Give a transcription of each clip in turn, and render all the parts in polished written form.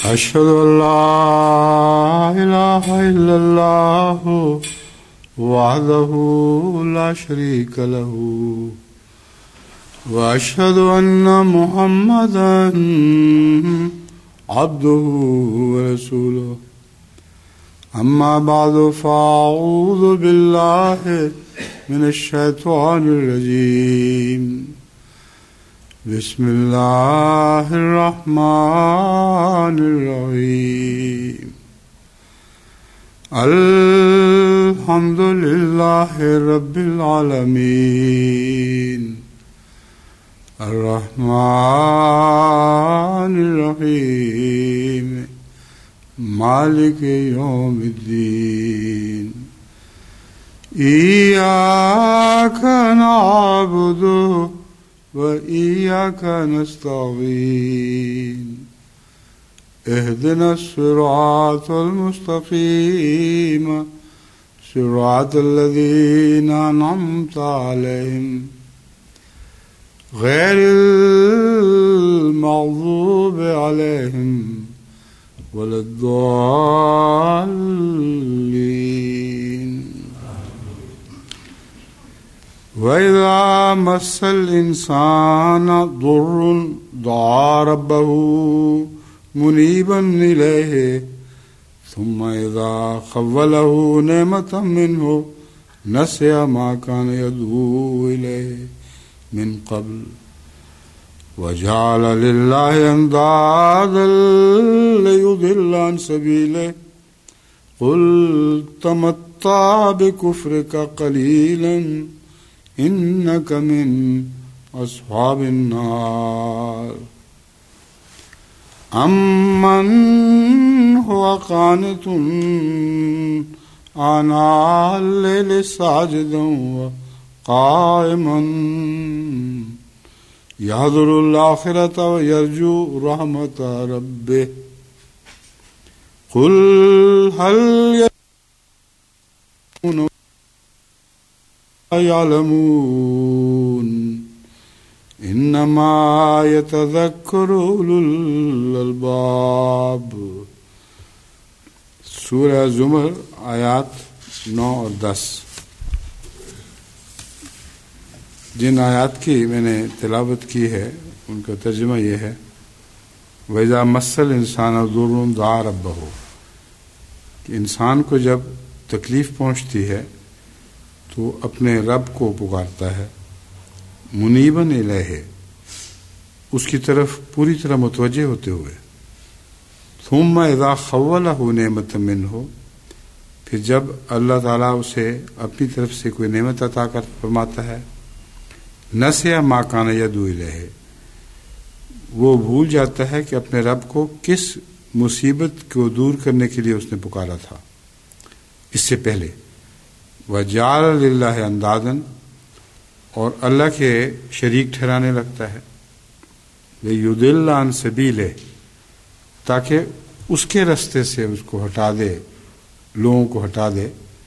أشهد أن لا إله إلا الله وحده لا شريك له وأشهد أن محمدا عبده ورسوله أما بعد فأعوذ بالله من الشيطان الرجيم بسم الله الرحمن الرحيم الحمد لله رب العالمين الرحمن الرحيم مالك يوم الدين إياك نعبد وإياك نستعين اهدنا الصراط المستقيم صراط الذين أنعمت عليهم غير المغضوب عليهم ولا الضالين وإذا مس الإنسان ضر دعا ربه منيبا إليه ثم إذا خوله نعمة منه نسي ما كان يدعو إليه من قبل وجعل لله أندادا ليضل عن سبيله قل تمتع بكفرك قليلا إنك من أصحاب النار أمن هو قانت آناء الليل ساجدا وقائما يحذر الآخرة ويرجو رحمة ربه قل هل يعلمون انما يتذكر اولو الالباب. سورہ زمر آیات 9 اور 10. جن آیات کی میں نے تلاوت کی ہے ان کا ترجمہ یہ ہے: وَإِذَا مَسَّ الْإِنسَانَ ضُرٌّ دَعَا رَبَّهُ، کہ انسان کو جب تکلیف پہنچتی ہے تو اپنے رب کو پکارتا ہے، منیباً الیہ، اس کی طرف پوری طرح متوجہ ہوتے ہوئے، ثم اذا خولہ نعمۃ منہ، پھر جب اللہ تعالیٰ اسے اپنی طرف سے کوئی نعمت عطا کر فرماتا ہے، نسیا ما کان یدعو الیہ، وہ بھول جاتا ہے کہ اپنے رب کو کس مصیبت کو دور کرنے کے لیے اس نے پکارا تھا اس سے پہلے. وَجَعَلَ لِلَّهِ أَنْدَادًا، اور اللہ کے شریک ٹھہرانے لگتا ہے، لِيُضِلَّ عَنْ سَبِيلِهِ، تاکہ اس کے راستے سے اس کو ہٹا دے، لوگوں کو ہٹا دے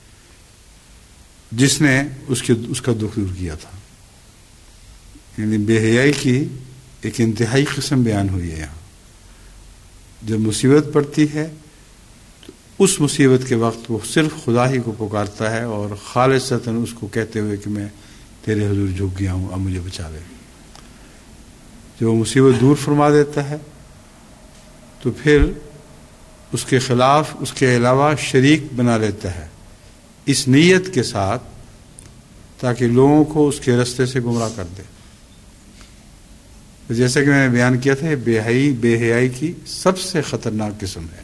جس نے اس کا دکھ دور کیا تھا. یعنی بے حیائی کی ایک انتہائی قسم بیان ہوئی ہے یہاں. جب مصیبت پڑتی ہے تو اس مصیبت کے وقت وہ صرف خدا ہی کو پکارتا ہے اور خالصتاً اس کو کہتے ہوئے کہ میں تیرے حضور جھک گیا ہوں، اب مجھے بچا لے. جب وہ مصیبت دور فرما دیتا ہے تو پھر اس کے خلاف اس کے علاوہ شریک بنا لیتا ہے اس نیت کے ساتھ تاکہ لوگوں کو اس کے راستے سے گمراہ کر دے. جیسا کہ میں نے بیان کیا تھا، بے حیائی کی سب سے خطرناک قسم ہے.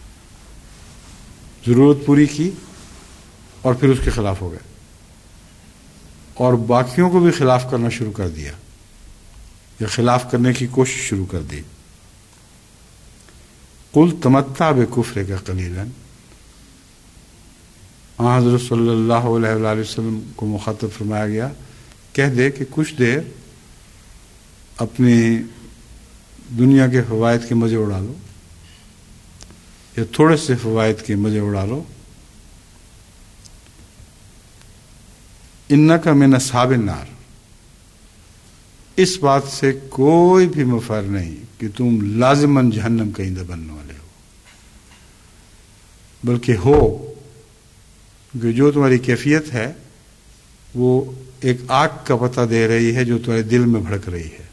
ضرورت پوری کی اور پھر اس کے خلاف ہو گئے اور باقیوں کو بھی خلاف کرنا شروع کر دیا یا خلاف کرنے کی کوشش شروع کر دی. قل تمتع بکفرک قلیلا، حضرت صلی اللہ علیہ وآلہ وسلم کو مخاطب فرمایا گیا، کہہ دے کہ کچھ دیر اپنی دنیا کے فوائد کے مزے اڑا لو، یا تھوڑے سے فوائد کے مزے اڑا لو. انک من اصحاب النار، اس بات سے کوئی بھی مفر نہیں کہ تم لازماً جہنم کا ایندھن بننے والے ہو. بلکہ ہو، کہ جو تمہاری کیفیت ہے وہ ایک آگ کا پتہ دے رہی ہے جو تمہارے دل میں بھڑک رہی ہے۔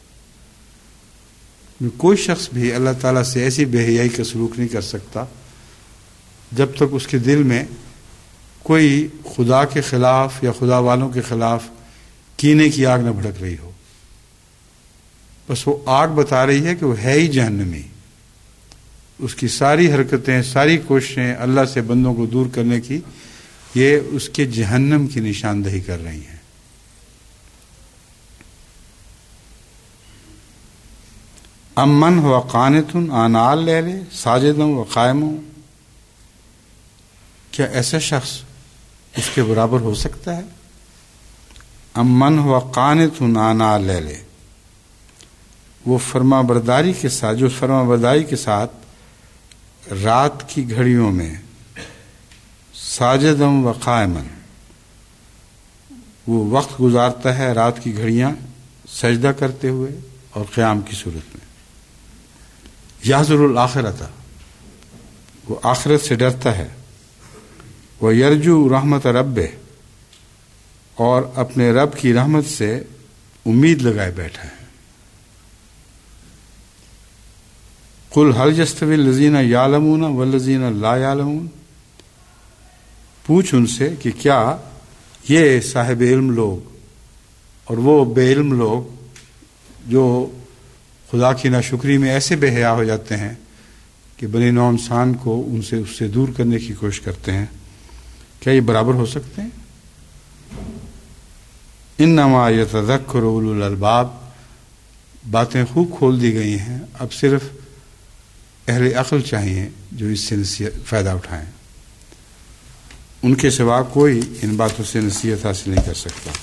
کوئی شخص بھی اللہ تعالیٰ سے ایسی بے حیائی کا سلوک نہیں کر سکتا جب تک اس کے دل میں کوئی خدا کے خلاف یا خدا والوں کے خلاف کینے کی آگ نہ بھڑک رہی ہو۔ بس وہ آگ بتا رہی ہے کہ وہ ہے ہی جہنمی، اس کی ساری حرکتیں، ساری کوششیں اللہ سے بندوں کو دور کرنے کی، یہ اس کے جہنم کی نشاندہی کر رہی ہیں۔ امن ہوا قانت آناء اللیل ساجدا و قائما، کیا ایسا شخص اس کے برابر ہو سکتا ہے؟ امن ہوا قانت آناء اللیل، وہ فرما برداری کے ساتھ، جو فرما برداری کے ساتھ رات کی گھڑیوں میں ساجدا و قائما وہ وقت گزارتا ہے، رات کی گھڑیاں سجدہ کرتے ہوئے اور قیام کی صورت میں۔ یحذر الآخرۃ، وہ آخرت سے ڈرتا ہے، وہ یرجو رحمت ربہ، اور اپنے رب کی رحمت سے امید لگائے بیٹھا ہے۔ قل هل یستوی الذین یعلمون والذین لا یعلمون، پوچھ ان سے کہ کیا یہ صاحب علم لوگ اور وہ بے علم لوگ جو خدا کی ناشکری میں ایسے بے حیا ہو جاتے ہیں کہ بنی نوع انسان کو اس سے دور کرنے کی کوشش کرتے ہیں، کیا یہ برابر ہو سکتے ہیں؟ انما یتذکر اولو الالباب، باتیں خوب کھول دی گئی ہیں، اب صرف اہل عقل چاہیے جو اس سے فائدہ اٹھائیں، ان کے سوا کوئی ان باتوں سے نصیحت حاصل نہیں کر سکتا۔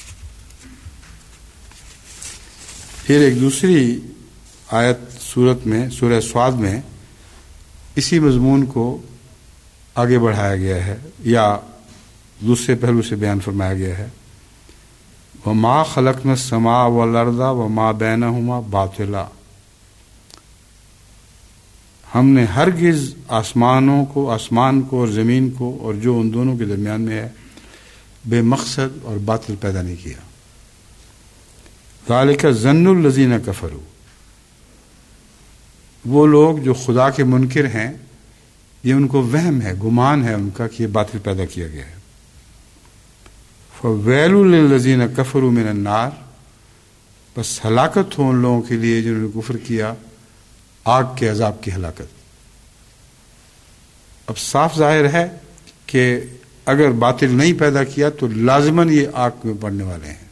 پھر ایک دوسری آیت سورت میں، سورہ صاد میں اسی مضمون کو آگے بڑھایا گیا ہے یا دوسرے پہلو سے بیان فرمایا گیا ہے۔ وَمَا خَلَقْنَا السَّمَاءَ وَالْأَرْضَ وَمَا بَيْنَهُمَا بَاطِلًا، ہم نے ہرگز آسمان کو اور زمین کو اور جو ان دونوں کے درمیان میں ہے بے مقصد اور باطل پیدا نہیں کیا۔ ذَلِكَ ظَنُّ الَّذِينَ كَفَرُوا، وہ لوگ جو خدا کے منکر ہیں یہ ان کو وہم ہے، گمان ہے ان کا کہ یہ باطل پیدا کیا گیا ہے۔ فَوَيْلٌ لِّلَّذِينَ كَفَرُوا مِنَ النَّارِ، بس ہلاکت ہو ان لوگوں کے لیے جنہوں نے کفر کیا، آگ کے عذاب کی ہلاکت۔ اب صاف ظاہر ہے کہ اگر باطل نہیں پیدا کیا تو لازماً یہ آگ میں پڑنے والے ہیں،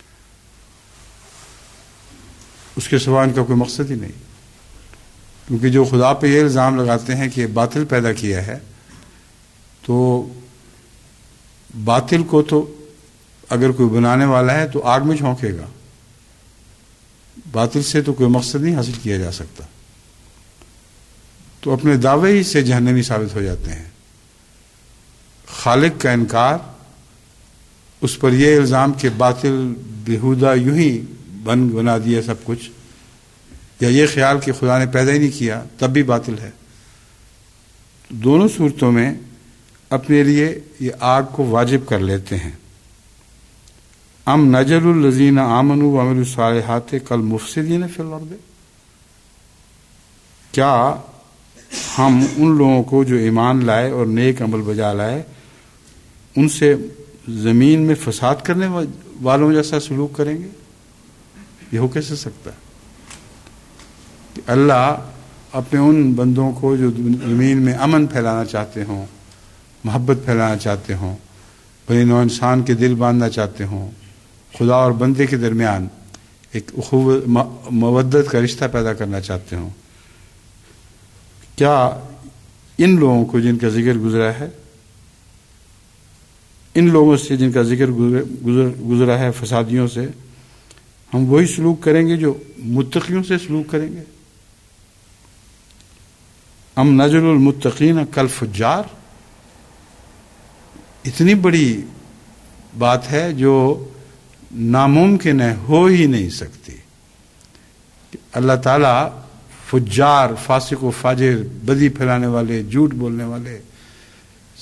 اس کے سوا ان کا کوئی مقصد ہی نہیں، کیونکہ جو خدا پہ یہ الزام لگاتے ہیں کہ باطل پیدا کیا ہے، تو باطل کو تو اگر کوئی بنانے والا ہے تو آگ میں جھونکے گا، باطل سے تو کوئی مقصد نہیں حاصل کیا جا سکتا، تو اپنے دعوے ہی سے جہنمی ثابت ہو جاتے ہیں۔ خالق کا انکار، اس پر یہ الزام کہ باطل بیہودہ یوں ہی بنا دیا سب کچھ، یا یہ خیال کہ خدا نے پیدا ہی نہیں کیا تب بھی باطل ہے۔ دونوں صورتوں میں اپنے لیے یہ آگ کو واجب کر لیتے ہیں۔ ام نجل الذین آمنوا وعملوا الصالحات کالمفسدین فی الارض، کیا ہم ان لوگوں کو جو ایمان لائے اور نیک عمل بجا لائے ان سے زمین میں فساد کرنے والوں جیسا سلوک کریں گے؟ یہ ہو کیسے سکتا ہے کہ اللہ اپنے ان بندوں کو جو زمین میں امن پھیلانا چاہتے ہوں، محبت پھیلانا چاہتے ہوں، بنی نوع انسان کے دل باندھنا چاہتے ہوں، خدا اور بندے کے درمیان ایک اخوت مودت کا رشتہ پیدا کرنا چاہتے ہوں، کیا ان لوگوں کو جن کا ذکر گزرا ہے، ان لوگوں سے جن کا ذکر گزرا ہے فسادیوں سے، ہم وہی سلوک کریں گے جو متقیوں سے سلوک کریں گے؟ ام نجل المتقین کالفجار، اتنی بڑی بات ہے جو ناممکن ہے، ہو ہی نہیں سکتی۔ اللہ تعالیٰ فجار، فاسق و فاجر، بدی پھیلانے والے، جھوٹ بولنے والے،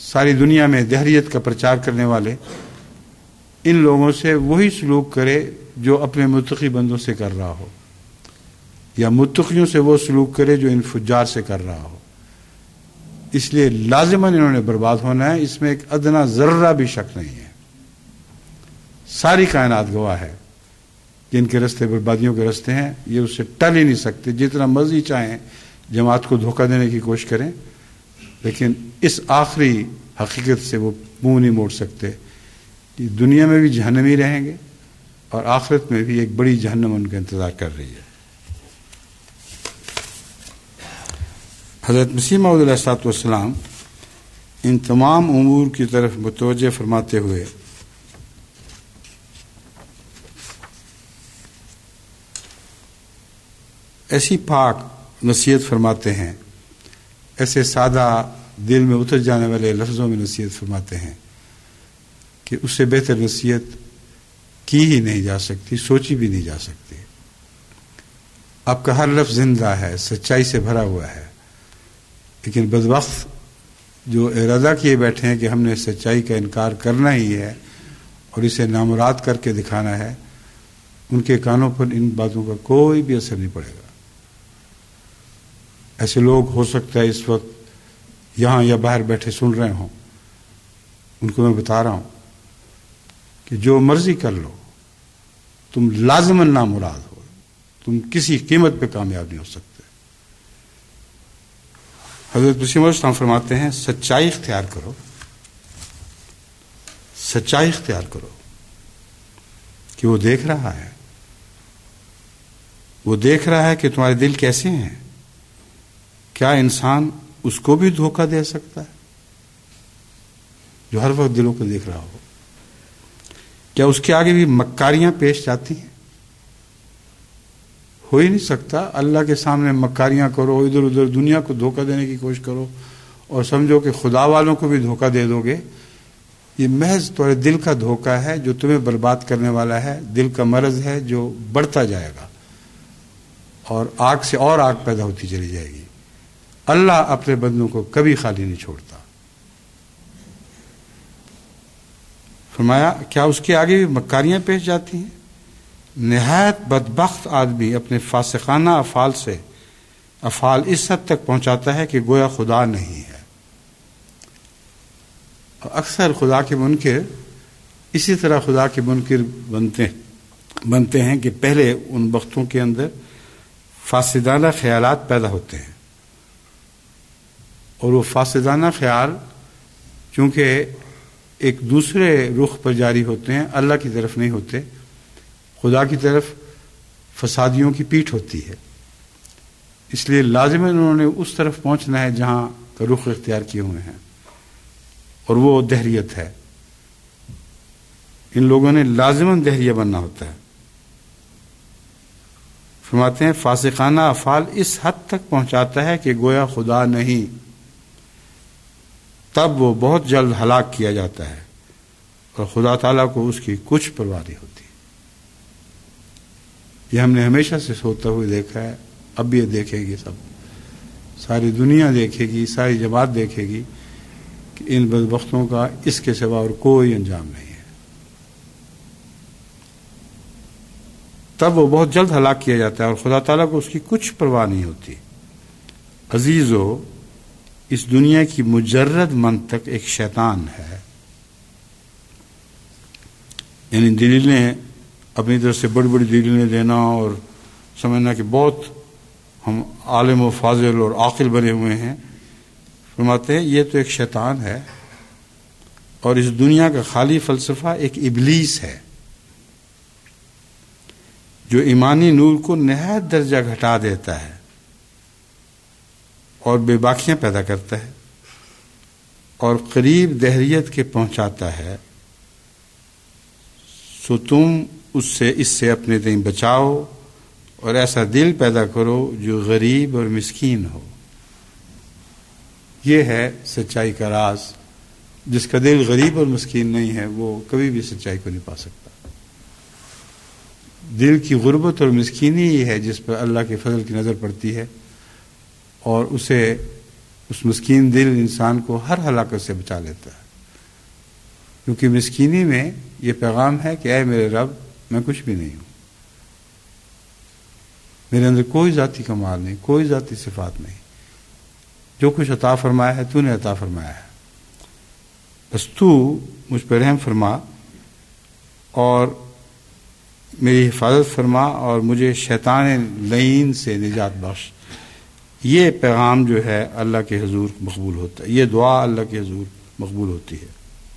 ساری دنیا میں دہریت کا پرچار کرنے والے ان لوگوں سے وہی سلوک کرے جو اپنے متقی بندوں سے کر رہا ہو، یا متقیوں سے وہ سلوک کرے جو ان فجار سے کر رہا ہو۔ اس لیے لازماً انہوں نے برباد ہونا ہے، اس میں ایک ادنا ذرہ بھی شک نہیں ہے۔ ساری کائنات گواہ ہے کہ ان کے رستے بربادیوں کے رستے ہیں، یہ اس سے ٹل ہی نہیں سکتے، جتنا مرضی چاہیں جماعت کو دھوکہ دینے کی کوشش کریں، لیکن اس آخری حقیقت سے وہ منہ نہیں موڑ سکتے کہ دنیا میں بھی جہنمی رہیں گے اور آخرت میں بھی ایک بڑی جہنم ان کا انتظار کر رہی ہے۔ حضرت مسیح موعود علیہ الصلوۃ والسلام ان تمام امور کی طرف متوجہ فرماتے ہوئے ایسی پاک نصیحت فرماتے ہیں، ایسے سادہ دل میں اتر جانے والے لفظوں میں نصیحت فرماتے ہیں کہ اس سے بہتر نصیحت کی ہی نہیں جا سکتی، سوچی بھی نہیں جا سکتی۔ آپ کا ہر لفظ زندہ ہے، سچائی سے بھرا ہوا ہے، لیکن بدبخت جو ارادہ کیے بیٹھے ہیں کہ ہم نے سچائی کا انکار کرنا ہی ہے اور اسے نامراد کر کے دکھانا ہے، ان کے کانوں پر ان باتوں کا کوئی بھی اثر نہیں پڑے گا۔ ایسے لوگ ہو سکتا ہے اس وقت یہاں یا باہر بیٹھے سن رہے ہوں، ان کو میں بتا رہا ہوں کہ جو مرضی کر لو، تم لازماً نامراد ہو، تم کسی قیمت پہ کامیاب نہیں ہو سکتے۔ حضرت مسیح موعود اسلام فرماتے ہیں سچائی اختیار کرو، سچائی اختیار کرو کہ وہ دیکھ رہا ہے، وہ دیکھ رہا ہے کہ تمہارے دل کیسے ہیں۔ کیا انسان اس کو بھی دھوکہ دے سکتا ہے جو ہر وقت دلوں کو دیکھ رہا ہو؟ کیا اس کے آگے بھی مکاریاں پیش جاتی ہیں؟ ہو ہی نہیں سکتا۔ اللہ کے سامنے مکاریاں کرو، ادھر ادھر دنیا کو دھوکہ دینے کی کوشش کرو اور سمجھو کہ خدا والوں کو بھی دھوکہ دے دو گے، یہ محض تمہارے دل کا دھوکہ ہے جو تمہیں برباد کرنے والا ہے، دل کا مرض ہے جو بڑھتا جائے گا اور آگ سے اور آگ پیدا ہوتی چلی جائے گی۔ اللہ اپنے بندوں کو کبھی خالی نہیں چھوڑتا۔ فرمایا کیا اس کے آگے بھی مکاریاں پیش جاتی ہیں؟ نہایت بدبخت آدمی اپنے فاسقانہ افعال سے افعال اس حد تک پہنچاتا ہے کہ گویا خدا نہیں ہے۔ اکثر خدا کے منکر اسی طرح خدا کے منکر بنتے ہیں کہ پہلے ان وقتوں کے اندر فاسدانہ خیالات پیدا ہوتے ہیں، اور وہ فاسدانہ خیال چونکہ ایک دوسرے رخ پر جاری ہوتے ہیں، اللہ کی طرف نہیں ہوتے، خدا کی طرف فسادیوں کی پیٹھ ہوتی ہے، اس لیے لازماً انہوں نے اس طرف پہنچنا ہے جہاں کا رخ اختیار کیے ہوئے ہیں، اور وہ دہریت ہے۔ ان لوگوں نے لازماً دہریہ بننا ہوتا ہے۔ فرماتے ہیں فاسقانہ افعال اس حد تک پہنچاتا ہے کہ گویا خدا نہیں، تب وہ بہت جلد ہلاک کیا جاتا ہے اور خدا تعالیٰ کو اس کی کچھ پرواہ نہیں ہوتی۔ یہ ہم نے ہمیشہ سے سوچتے ہوئے دیکھا ہے، اب بھی یہ دیکھے گی، سب ساری دنیا دیکھے گی، ساری جماعت دیکھے گی کہ ان بدبختوں کا اس کے سوا اور کوئی انجام نہیں ہے۔ تب وہ بہت جلد ہلاک کیا جاتا ہے اور خدا تعالیٰ کو اس کی کچھ پرواہ نہیں ہوتی۔ عزیزو، اس دنیا کی مجرد منطق ایک شیطان ہے، یعنی دلیلیں اپنی طرف سے بڑی بڑی دلیلیں دینا اور سمجھنا کہ بہت ہم عالم و فاضل اور عاقل بنے ہوئے ہیں۔ فرماتے ہیں یہ تو ایک شیطان ہے، اور اس دنیا کا خالی فلسفہ ایک ابلیس ہے جو ایمانی نور کو نہایت درجہ گھٹا دیتا ہے اور بے باکیاں پیدا کرتا ہے اور قریب دہریت کے پہنچاتا ہے۔ سو تم اس سے اپنے تئیں بچاؤ اور ایسا دل پیدا کرو جو غریب اور مسکین ہو۔ یہ ہے سچائی کا راز۔ جس کا دل غریب اور مسکین نہیں ہے وہ کبھی بھی سچائی کو نہیں پا سکتا۔ دل کی غربت اور مسکینی ہی ہے جس پر اللہ کے فضل کی نظر پڑتی ہے اور اسے اس مسکین دل انسان کو ہر ہلاکت سے بچا لیتا ہے، کیونکہ مسکینی میں یہ پیغام ہے کہ اے میرے رب، میں کچھ بھی نہیں ہوں، میرے اندر کوئی ذاتی کمال نہیں، کوئی ذاتی صفات نہیں، جو کچھ عطا فرمایا ہے تو نے عطا فرمایا ہے، بس تو مجھ پر رحم فرما اور میری حفاظت فرما اور مجھے شیطان لعین سے نجات بخش۔ یہ پیغام جو ہے اللہ کے حضور مقبول ہوتا ہے، یہ دعا اللہ کے حضور مقبول ہوتی ہے۔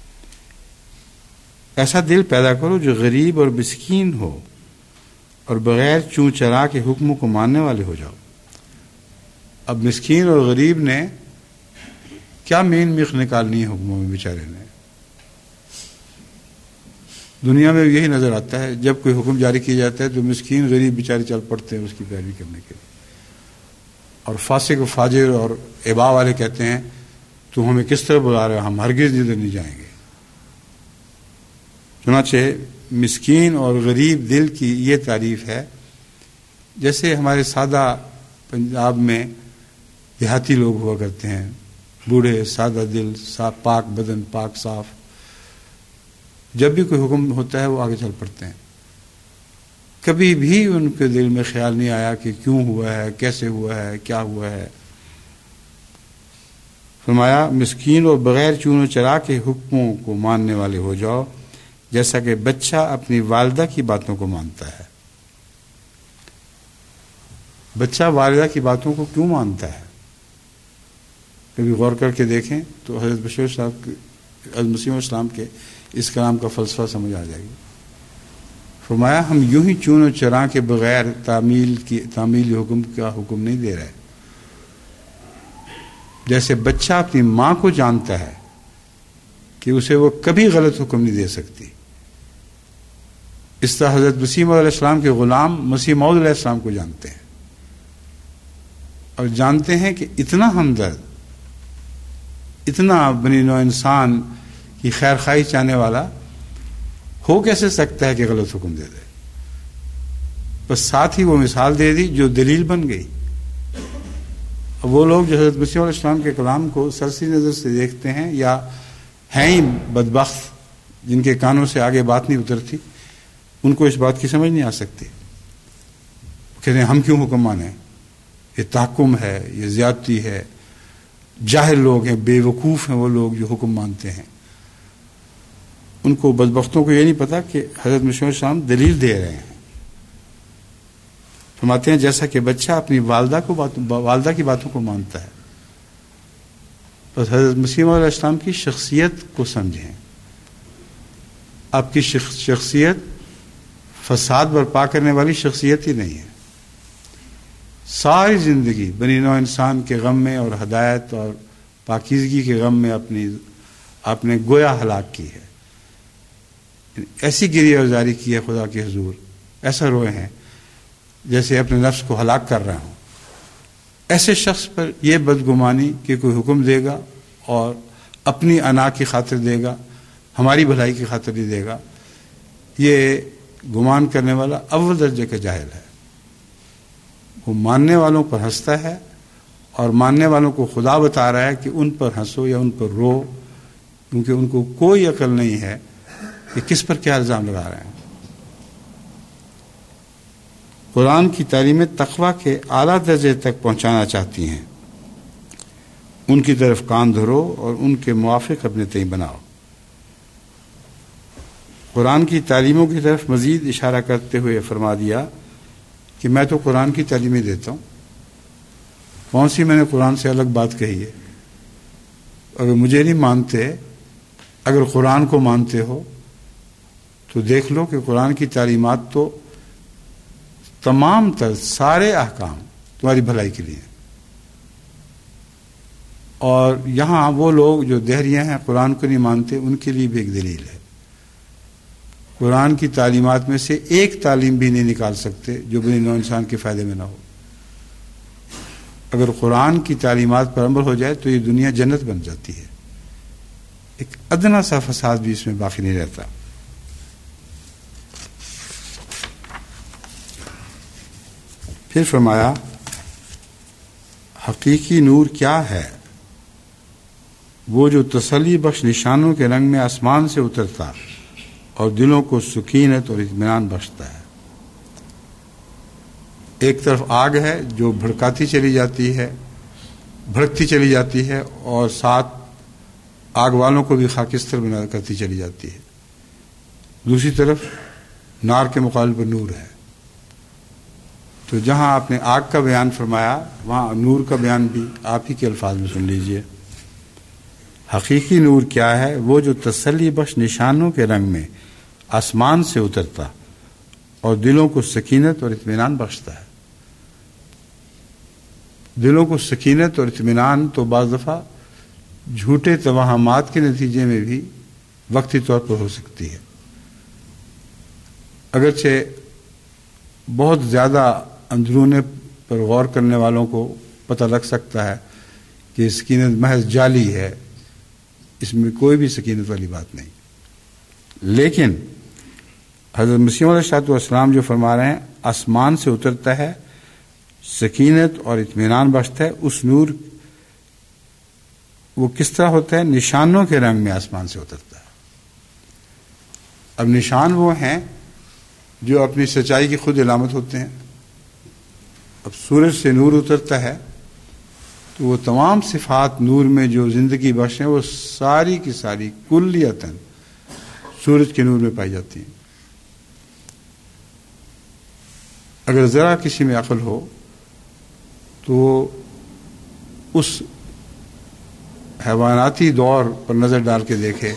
ایسا دل پیدا کرو جو غریب اور مسکین ہو اور بغیر چوں چرا کے حکموں کو ماننے والے ہو جاؤ۔ اب مسکین اور غریب نے کیا مین میخ نکالنی ہے حکموں میں، بیچارے نے۔ دنیا میں یہی نظر آتا ہے، جب کوئی حکم جاری کیا جاتا ہے تو مسکین غریب بیچارے چل پڑتے ہیں اس کی پیروی کرنے کے لیے، اور فاسق و فاجر اور ابا والے کہتے ہیں تو ہمیں کس طرح بلا رہے، ہم ہرگز ادھر نہیں جائیں گے۔ چنانچہ مسکین اور غریب دل کی یہ تعریف ہے، جیسے ہمارے سادہ پنجاب میں دیہاتی لوگ ہوا کرتے ہیں، بوڑھے سادہ دل، پاک بدن، پاک صاف، جب بھی کوئی حکم ہوتا ہے وہ آگے چل پڑتے ہیں، کبھی بھی ان کے دل میں خیال نہیں آیا کہ کیوں ہوا ہے، کیسے ہوا ہے، کیا ہوا ہے۔ فرمایا مسکین اور بغیر چون و چرا کے حکموں کو ماننے والے ہو جاؤ، جیسا کہ بچہ اپنی والدہ کی باتوں کو مانتا ہے۔ بچہ والدہ کی باتوں کو کیوں مانتا ہے؟ کبھی غور کر کے دیکھیں تو حضرت بشیر صاحب مسیح السلام کے اس کلام کا فلسفہ سمجھ آ جائے گی۔ فرمایا ہم یوں ہی چون و چرا کے بغیر تعمیل حکم کا حکم نہیں دے رہے، جیسے بچہ اپنی ماں کو جانتا ہے کہ اسے وہ کبھی غلط حکم نہیں دے سکتی، اس طرح حضرت مسیح موعود علیہ السلام کے غلام مسیح موعود علیہ السلام کو جانتے ہیں، اور جانتے ہیں کہ اتنا ہمدرد، اتنا بنی نوع انسان کی خیر خواہی چاہنے والا ہو کیسے سکتا ہے کہ غلط حکم دے دے؟ بس ساتھ ہی وہ مثال دے دی جو دلیل بن گئی۔ وہ لوگ جو حضرت مسیح علیہ السلام کے کلام کو سرسری نظر سے دیکھتے ہیں یا ہیں ہی بدبخت جن کے کانوں سے آگے بات نہیں اترتی، ان کو اس بات کی سمجھ نہیں آ سکتی، کہتے ہیں ہم کیوں حکم مانیں، یہ تحکم ہے، یہ زیادتی ہے، جاہل لوگ ہیں، بے وقوف ہیں وہ لوگ جو حکم مانتے ہیں۔ ان کو بدبختوں کو یہ نہیں پتا کہ حضرت مسیح علیہ السلام دلیل دے رہے ہیں۔ فرماتے ہیں جیسا کہ بچہ اپنی والدہ کی باتوں کو مانتا ہے، بس حضرت مسیح علیہ السلام کی شخصیت کو سمجھیں۔ آپ کی شخصیت فساد برپا کرنے والی شخصیت ہی نہیں ہے، ساری زندگی بنی نوع انسان کے غم میں اور ہدایت اور پاکیزگی کے غم میں آپ نے گویا ہلاک کی ہے، ایسی گریہ ازاری کی ہے خدا کے حضور، ایسا روئے ہیں جیسے اپنے نفس کو ہلاک کر رہا ہوں۔ ایسے شخص پر یہ بدگمانی کہ کوئی حکم دے گا اور اپنی انا کی خاطر دے گا، ہماری بھلائی کی خاطر نہیں دے گا، یہ گمان کرنے والا اول درجے کا جاہل ہے۔ وہ ماننے والوں پر ہنستا ہے اور ماننے والوں کو خدا بتا رہا ہے کہ ان پر ہنسو یا ان پر رو، کیونکہ ان کو کوئی عقل نہیں ہے کہ کس پر کیا الزام لگا رہے ہیں۔ قرآن کی تعلیم تقویٰ کے اعلیٰ درجے تک پہنچانا چاہتی ہیں، ان کی طرف کان دھرو اور ان کے موافق اپنے تئیں بناؤ۔ قرآن کی تعلیموں کی طرف مزید اشارہ کرتے ہوئے فرما دیا کہ میں تو قرآن کی تعلیمیں دیتا ہوں، کون سی میں نے قرآن سے الگ بات کہی ہے؟ اگر مجھے نہیں مانتے، اگر قرآن کو مانتے ہو تو دیکھ لو کہ قرآن کی تعلیمات تو تمام تر سارے احکام تمہاری بھلائی کے لیے ہیں۔ اور یہاں وہ لوگ جو دہریہ ہیں قرآن کو نہیں مانتے، ان کے لیے بھی ایک دلیل ہے۔ قرآن کی تعلیمات میں سے ایک تعلیم بھی نہیں نکال سکتے جو بنی نوع انسان کے فائدے میں نہ ہو۔ اگر قرآن کی تعلیمات پر عمل ہو جائے تو یہ دنیا جنت بن جاتی ہے، ایک ادنا سا فساد بھی اس میں باقی نہیں رہتا۔ پھر فرمایا حقیقی نور کیا ہے وہ جو تسلی بخش نشانوں کے رنگ میں آسمان سے اترتا اور دلوں کو سکینت اور اطمینان بخشتا ہے۔ ایک طرف آگ ہے جو بھڑکتی چلی جاتی ہے اور ساتھ آگ والوں کو بھی خاکستر بنا کرتی چلی جاتی ہے، دوسری طرف نار کے مقابلے پر نور ہے۔ تو جہاں آپ نے آگ کا بیان فرمایا وہاں نور کا بیان بھی آپ ہی کے الفاظ میں سن لیجئے۔ حقیقی نور کیا ہے؟ وہ جو تسلی بخش نشانوں کے رنگ میں آسمان سے اترتا اور دلوں کو سکینت اور اطمینان بخشتا ہے۔ دلوں کو سکینت اور اطمینان تو بعض دفعہ جھوٹے توہمات کے نتیجے میں بھی وقتی طور پر ہو سکتی ہے، اگرچہ بہت زیادہ اندرونے پر غور کرنے والوں کو پتہ لگ سکتا ہے کہ سکینت محض جعلی ہے، اس میں کوئی بھی سکینت والی بات نہیں۔ لیکن حضرت مسیح علیہ السلام جو فرما رہے ہیں آسمان سے اترتا ہے، سکینت اور اطمینان بخشتا ہے، اس نور وہ کس طرح ہوتا ہے؟ نشانوں کے رنگ میں آسمان سے اترتا ہے۔ اب نشان وہ ہیں جو اپنی سچائی کی خود علامت ہوتے ہیں۔ اب سورج سے نور اترتا ہے تو وہ تمام صفات نور میں جو زندگی بخش ہیں وہ ساری کی ساری کلیتاً سورج کے نور میں پائی جاتی ہیں۔ اگر ذرا کسی میں عقل ہو تو اس حیواناتی دور پر نظر ڈال کے دیکھے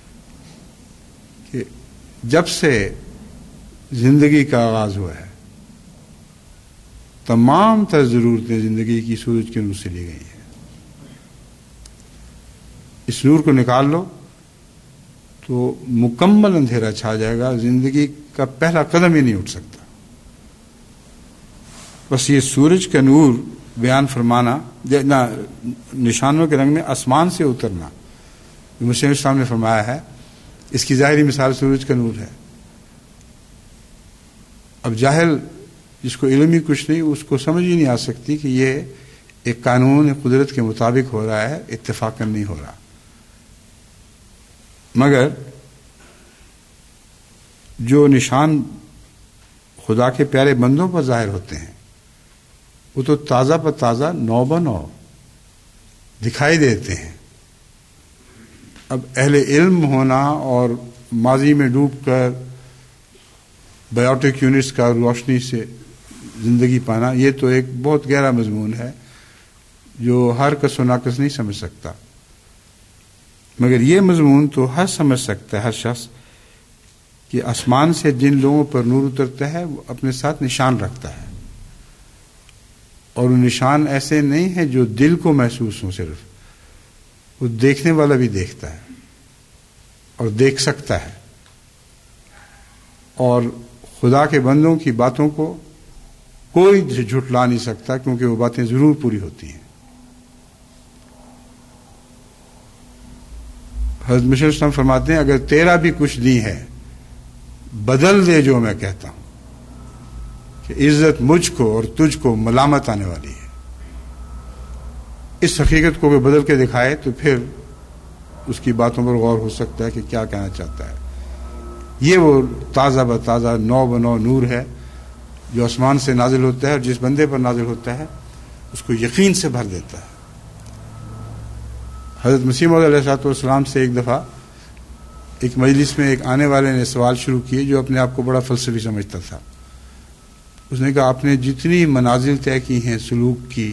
کہ جب سے زندگی کا آغاز ہوا ہے تمام تر ضرورتیں زندگی کی سورج کے نور سے لی گئی ہیں۔ اس نور کو نکال لو تو مکمل اندھیرا چھا جائے گا، زندگی کا پہلا قدم ہی نہیں اٹھ سکتا۔ بس یہ سورج کا نور بیان فرمانا، نشانوں کے رنگ میں آسمان سے اترنا، مسیح اسلام نے فرمایا ہے، اس کی ظاہری مثال سورج کا نور ہے۔ اب جاہل جس کو علم ہی کچھ نہیں، اس کو سمجھ ہی نہیں آ سکتی کہ یہ ایک قانون قدرت کے مطابق ہو رہا ہے، اتفاقاً نہیں ہو رہا۔ مگر جو نشان خدا کے پیارے بندوں پر ظاہر ہوتے ہیں وہ تو تازہ پر تازہ، نو بنو دکھائی دیتے ہیں۔ اب اہل علم ہونا اور ماضی میں ڈوب کر بایوٹک یونٹس کا روشنی سے زندگی پانا، یہ تو ایک بہت گہرا مضمون ہے جو ہر کس و ناقص نہیں سمجھ سکتا، مگر یہ مضمون تو ہر سمجھ سکتا ہے، ہر شخص، کہ آسمان سے جن لوگوں پر نور اترتا ہے وہ اپنے ساتھ نشان رکھتا ہے، اور وہ نشان ایسے نہیں ہیں جو دل کو محسوس ہوں، صرف وہ دیکھنے والا بھی دیکھتا ہے اور دیکھ سکتا ہے، اور خدا کے بندوں کی باتوں کو کوئی جھٹلا نہیں سکتا، کیونکہ وہ باتیں ضرور پوری ہوتی ہیں۔ حضرت مسیح اسلام فرماتے ہیں اگر تیرا بھی کچھ نہیں ہے بدل دے جو میں کہتا ہوں، کہ عزت مجھ کو اور تجھ کو ملامت آنے والی ہے۔ اس حقیقت کو بدل کے دکھائے تو پھر اس کی باتوں پر غور ہو سکتا ہے کہ کیا کہنا چاہتا ہے۔ یہ وہ تازہ بتازہ نو بنو نور ہے جو آسمان سے نازل ہوتا ہے، اور جس بندے پر نازل ہوتا ہے اس کو یقین سے بھر دیتا ہے۔ حضرت مسیح موعود علیہ السلام سے ایک دفعہ ایک مجلس میں ایک آنے والے نے سوال شروع کیے جو اپنے آپ کو بڑا فلسفی سمجھتا تھا۔ اس نے کہا آپ نے جتنی منازل طے کی ہیں سلوک کی،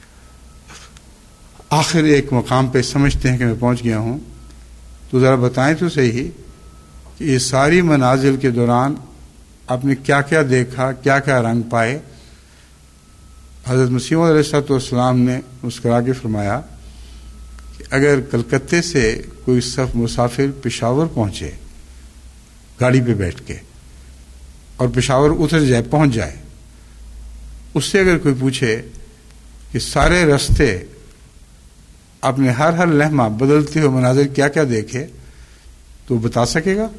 آخر ایک مقام پہ سمجھتے ہیں کہ میں پہنچ گیا ہوں، تو ذرا بتائیں تو صحیح کہ یہ ساری منازل کے دوران آپ نے کیا کیا دیکھا، کیا کیا رنگ پائے؟ حضرت مسیح موعود علیہ السلام نے مسکرا کے فرمایا کہ اگر کلکتے سے کوئی مسافر پشاور پہنچے گاڑی پہ بیٹھ کے اور پشاور اتر جائے، پہنچ جائے، اس سے اگر کوئی پوچھے کہ سارے رستے آپ نے ہر لمحہ بدلتے ہوئے مناظر کیا کیا دیکھے تو بتا سکے گا؟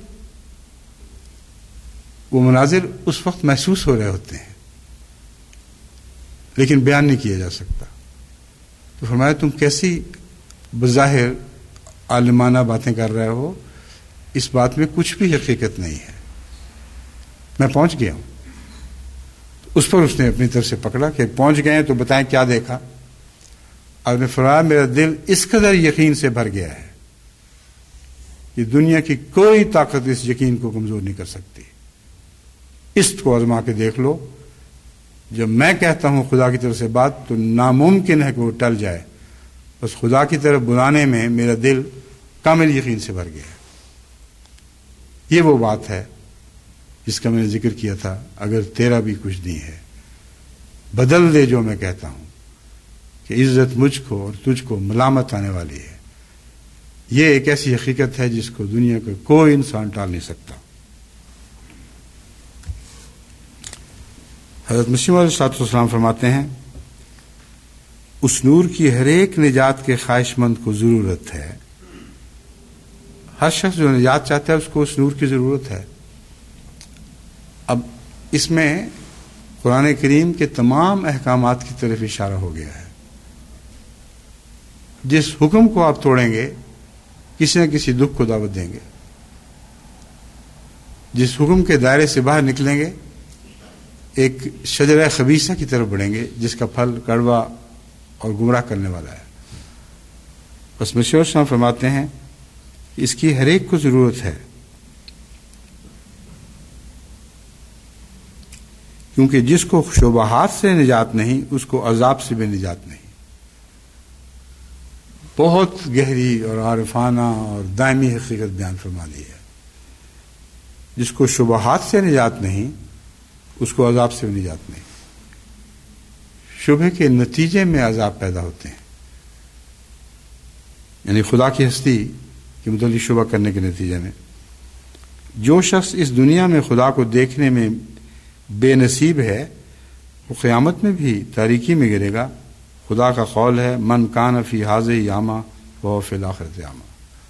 وہ مناظر اس وقت محسوس ہو رہے ہوتے ہیں لیکن بیان نہیں کیا جا سکتا۔ تو فرمایا تم کیسی بظاہر عالمانہ باتیں کر رہے ہو، اس بات میں کچھ بھی حقیقت نہیں ہے، میں پہنچ گیا ہوں۔ اس پر اس نے اپنی طرف سے پکڑا کہ پہنچ گئے ہیں تو بتائیں کیا دیکھا۔ اور نے فرمایا میرا دل اس قدر یقین سے بھر گیا ہے کہ دنیا کی کوئی طاقت اس یقین کو کمزور نہیں کر سکتی۔ اس کو آزما کے دیکھ لو، جب میں کہتا ہوں خدا کی طرف سے بات تو ناممکن ہے کہ وہ ٹل جائے، بس خدا کی طرف بلانے میں میرا دل کامل یقین سے بھر گیا ہے۔ یہ وہ بات ہے جس کا میں نے ذکر کیا تھا، اگر تیرا بھی کچھ نہیں ہے بدل دے جو میں کہتا ہوں، کہ عزت مجھ کو اور تجھ کو ملامت آنے والی ہے۔ یہ ایک ایسی حقیقت ہے جس کو دنیا کا کوئی انسان ٹال نہیں سکتا۔ حضرت مسیح علیہ السلام فرماتے ہیں اس نور کی ہر ایک نجات کے خواہش مند کو ضرورت ہے۔ ہر شخص جو نجات چاہتا ہے اس کو اس نور کی ضرورت ہے۔ اب اس میں قرآن کریم کے تمام احکامات کی طرف اشارہ ہو گیا ہے۔ جس حکم کو آپ توڑیں گے کسی نہ کسی دکھ کو دعوت دیں گے، جس حکم کے دائرے سے باہر نکلیں گے ایک شجرہ خبیثہ کی طرف بڑھیں گے جس کا پھل کڑوا اور گمراہ کرنے والا ہے۔ بس مسیح السلام فرماتے ہیں اس کی ہر ایک کو ضرورت ہے، کیونکہ جس کو شبہات سے نجات نہیں اس کو عذاب سے بھی نجات نہیں۔ بہت گہری اور عارفانہ اور دائمی حقیقت بیان فرما دی ہے۔ جس کو شبہات سے نجات نہیں اس کو عذاب سے بھی نجات نہیں۔ شبہ کے نتیجے میں عذاب پیدا ہوتے ہیں، یعنی خدا کی ہستی کے متعلق شبہ کرنے کے نتیجے میں۔ جو شخص اس دنیا میں خدا کو دیکھنے میں بے نصیب ہے وہ قیامت میں بھی تاریکی میں گرے گا۔ خدا کا قول ہے من کان فی ھذہ اعمی وہو فی الآخرۃ اعمی۔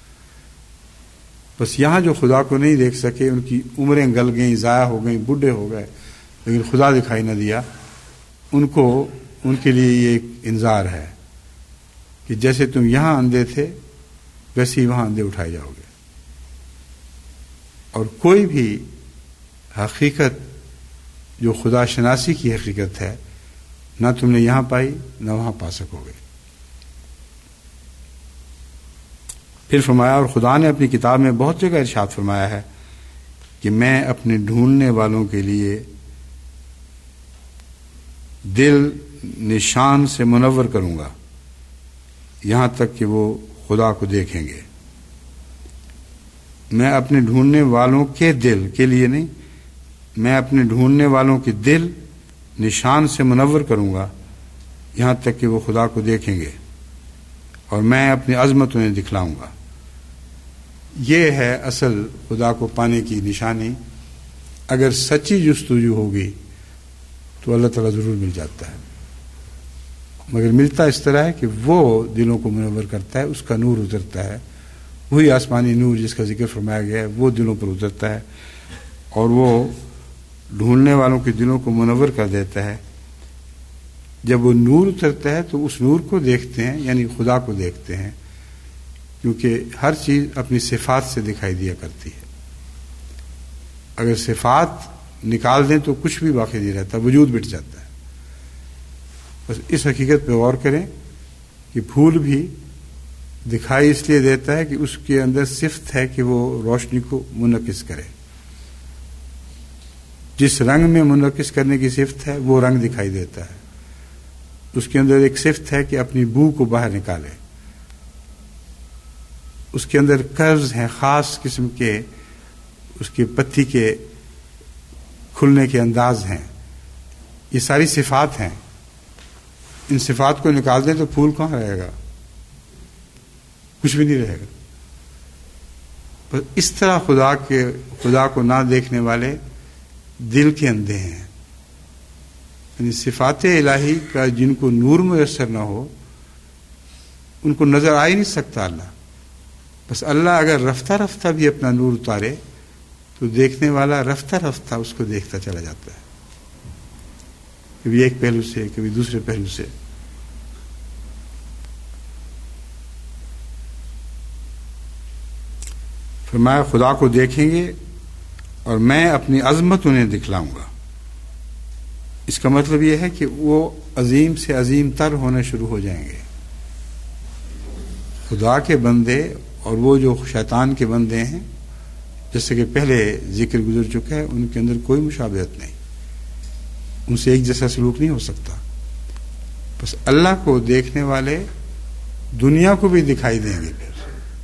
بس یہاں جو خدا کو نہیں دیکھ سکے ان کی عمریں گل گئیں، ضائع ہو گئیں، بوڑھے ہو گئے، لیکن خدا دکھائی نہ دیا، ان کے لیے یہ ایک انذار ہے کہ جیسے تم یہاں اندھے تھے ویسے ہی وہاں اندھے اٹھائے جاؤ گے، اور کوئی بھی حقیقت جو خدا شناسی کی حقیقت ہے نہ تم نے یہاں پائی نہ وہاں پا سکو گے۔ پھر فرمایا اور خدا نے اپنی کتاب میں بہت جگہ ارشاد فرمایا ہے کہ میں اپنے ڈھونڈنے والوں کے لیے دل نشان سے منور کروں گا یہاں تک کہ وہ خدا کو دیکھیں گے۔ میں اپنے ڈھونڈنے والوں کے دل کے لیے نہیں، میں اپنے ڈھونڈنے والوں کے دل نشان سے منور کروں گا یہاں تک کہ وہ خدا کو دیکھیں گے، اور میں اپنی عظمت انہیں دکھلاؤں گا۔ یہ ہے اصل خدا کو پانے کی نشانی۔ اگر سچی جستجو ہوگی تو اللہ تعالیٰ ضرور مل جاتا ہے، مگر ملتا اس طرح ہے کہ وہ دلوں کو منور کرتا ہے، اس کا نور اترتا ہے، وہی آسمانی نور جس کا ذکر فرمایا گیا ہے وہ دلوں پر اترتا ہے، اور وہ ڈھونڈنے والوں کے دلوں کو منور کر دیتا ہے۔ جب وہ نور اترتا ہے تو اس نور کو دیکھتے ہیں، یعنی خدا کو دیکھتے ہیں، کیونکہ ہر چیز اپنی صفات سے دکھائی دیا کرتی ہے۔ اگر صفات نکال دیں تو کچھ بھی باقی نہیں رہتا، وجود مٹ جاتا ہے۔ بس اس حقیقت پہ غور کریں کہ پھول بھی دکھائی اس لیے دیتا ہے کہ اس کے اندر صفت ہے کہ وہ روشنی کو منعکس کرے۔ جس رنگ میں منعکس کرنے کی صفت ہے وہ رنگ دکھائی دیتا ہے۔ اس کے اندر ایک صفت ہے کہ اپنی بو کو باہر نکالے۔ اس کے اندر کرز ہیں خاص قسم کے، اس کی پتی کے کھلنے کے انداز ہیں، یہ ساری صفات ہیں۔ ان صفات کو نکال دیں تو پھول کہاں رہے گا؟ کچھ بھی نہیں رہے گا۔ پر اس طرح خدا کو نہ دیکھنے والے دل کے اندھے ہیں، یعنی صفات الہی کا جن کو نور میسر نہ ہو ان کو نظر آ ہی نہیں سکتا اللہ۔ بس اللہ اگر رفتہ رفتہ بھی اپنا نور اتارے تو دیکھنے والا رفتہ رفتہ اس کو دیکھتا چلا جاتا ہے، کبھی ایک پہلو سے کبھی دوسرے پہلو سے۔ فرمایا خدا کو دیکھیں گے اور میں اپنی عظمت انہیں دکھلاؤں گا. اس کا مطلب یہ ہے کہ وہ عظیم سے عظیم تر ہونے شروع ہو جائیں گے. خدا کے بندے اور وہ جو شیطان کے بندے ہیں، جیسے کہ پہلے ذکر گزر چکا ہے، ان کے اندر کوئی مشابہت نہیں، ان سے ایک جیسا سلوک نہیں ہو سکتا. بس اللہ کو دیکھنے والے دنیا کو بھی دکھائی دیں گے پھر،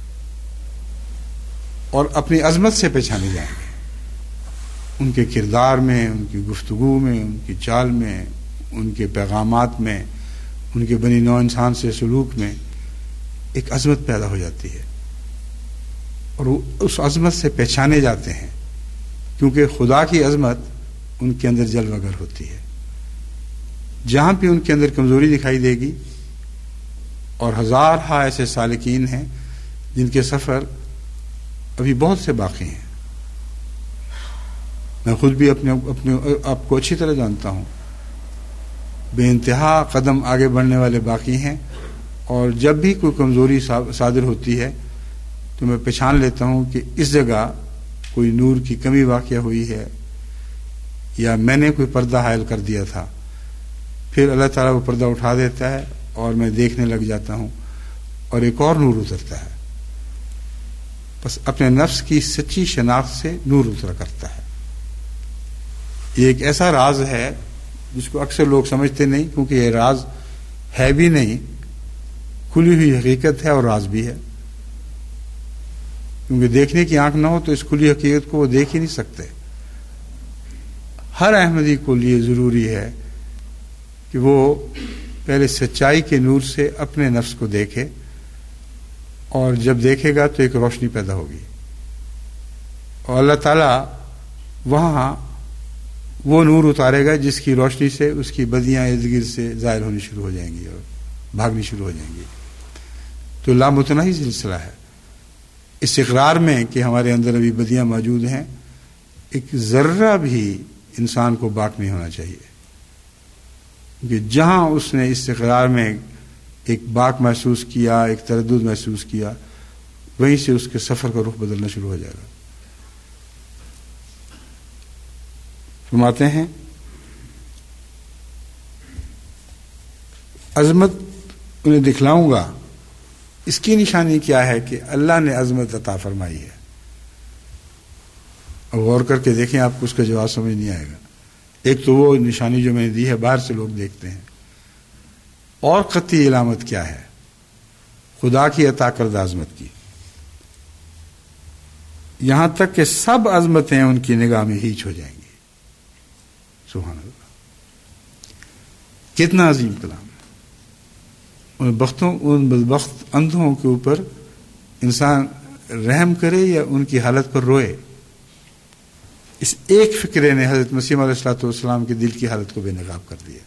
اور اپنی عظمت سے پہچانے جائیں گے. ان کے کردار میں، ان کی گفتگو میں، ان کی چال میں، ان کے پیغامات میں، ان کے بنی نوع انسان سے سلوک میں ایک عظمت پیدا ہو جاتی ہے، اور وہ اس عظمت سے پہچانے جاتے ہیں، کیونکہ خدا کی عظمت ان کے اندر جلوہ گر ہوتی ہے. جہاں بھی ان کے اندر کمزوری دکھائی دے گی، اور ہزارہا ایسے سالکین ہیں جن کے سفر ابھی بہت سے باقی ہیں. میں خود بھی اپنے آپ کو اچھی طرح جانتا ہوں، بے انتہا قدم آگے بڑھنے والے باقی ہیں، اور جب بھی کوئی کمزوری صادر ہوتی ہے تو میں پہچان لیتا ہوں کہ اس جگہ کوئی نور کی کمی واقع ہوئی ہے، یا میں نے کوئی پردہ حائل کر دیا تھا. پھر اللہ تعالیٰ وہ پردہ اٹھا دیتا ہے اور میں دیکھنے لگ جاتا ہوں، اور ایک اور نور اترتا ہے. بس اپنے نفس کی سچی شناخت سے نور اترا کرتا ہے. یہ ایک ایسا راز ہے جس کو اکثر لوگ سمجھتے نہیں، کیونکہ یہ راز ہے بھی نہیں، کھلی ہوئی حقیقت ہے اور راز بھی ہے. کیونکہ دیکھنے کی آنکھ نہ ہو تو اس کھلی حقیقت کو وہ دیکھ ہی نہیں سکتے. ہر احمدی کو لیے ضروری ہے کہ وہ پہلے سچائی کے نور سے اپنے نفس کو دیکھے، اور جب دیکھے گا تو ایک روشنی پیدا ہوگی، اور اللہ تعالیٰ وہاں وہ نور اتارے گا جس کی روشنی سے اس کی بدیاں ارد گرد سے ظاہر ہونی شروع ہو جائیں گی اور بھاگنی شروع ہو جائیں گی. تو لامتناہی سلسلہ ہے. اس اقرار میں کہ ہمارے اندر ابھی بدیاں موجود ہیں، ایک ذرہ بھی انسان کو باق نہیں ہونا چاہیے، کہ جہاں اس نے اس اقرار میں ایک باق محسوس کیا، ایک تردد محسوس کیا، وہیں سے اس کے سفر کا رخ بدلنا شروع ہو جائے گا. فرماتے ہیں عظمت انہیں دکھلاؤں گا. اس کی نشانی کیا ہے کہ اللہ نے عظمت عطا فرمائی ہے. اب غور کر کے دیکھیں، آپ کو اس کا جواب سمجھ نہیں آئے گا. ایک تو وہ نشانی جو میں نے دی ہے، باہر سے لوگ دیکھتے ہیں، اور قطعی علامت کیا ہے؟ خدا کی عطا کردہ عظمت کی. یہاں تک کہ سب عظمتیں ان کی نگاہ میں ہیچ ہو جائیں گی. سبحان اللہ، کتنا عظیم کلام ہے. ان بدبخت اندھوں کے اوپر انسان رحم کرے یا ان کی حالت پر روئے، اس ایک فکرے نے حضرت مسیح علیہ الصلوۃ والسلام کے دل کی حالت کو بے نقاب کر دیا.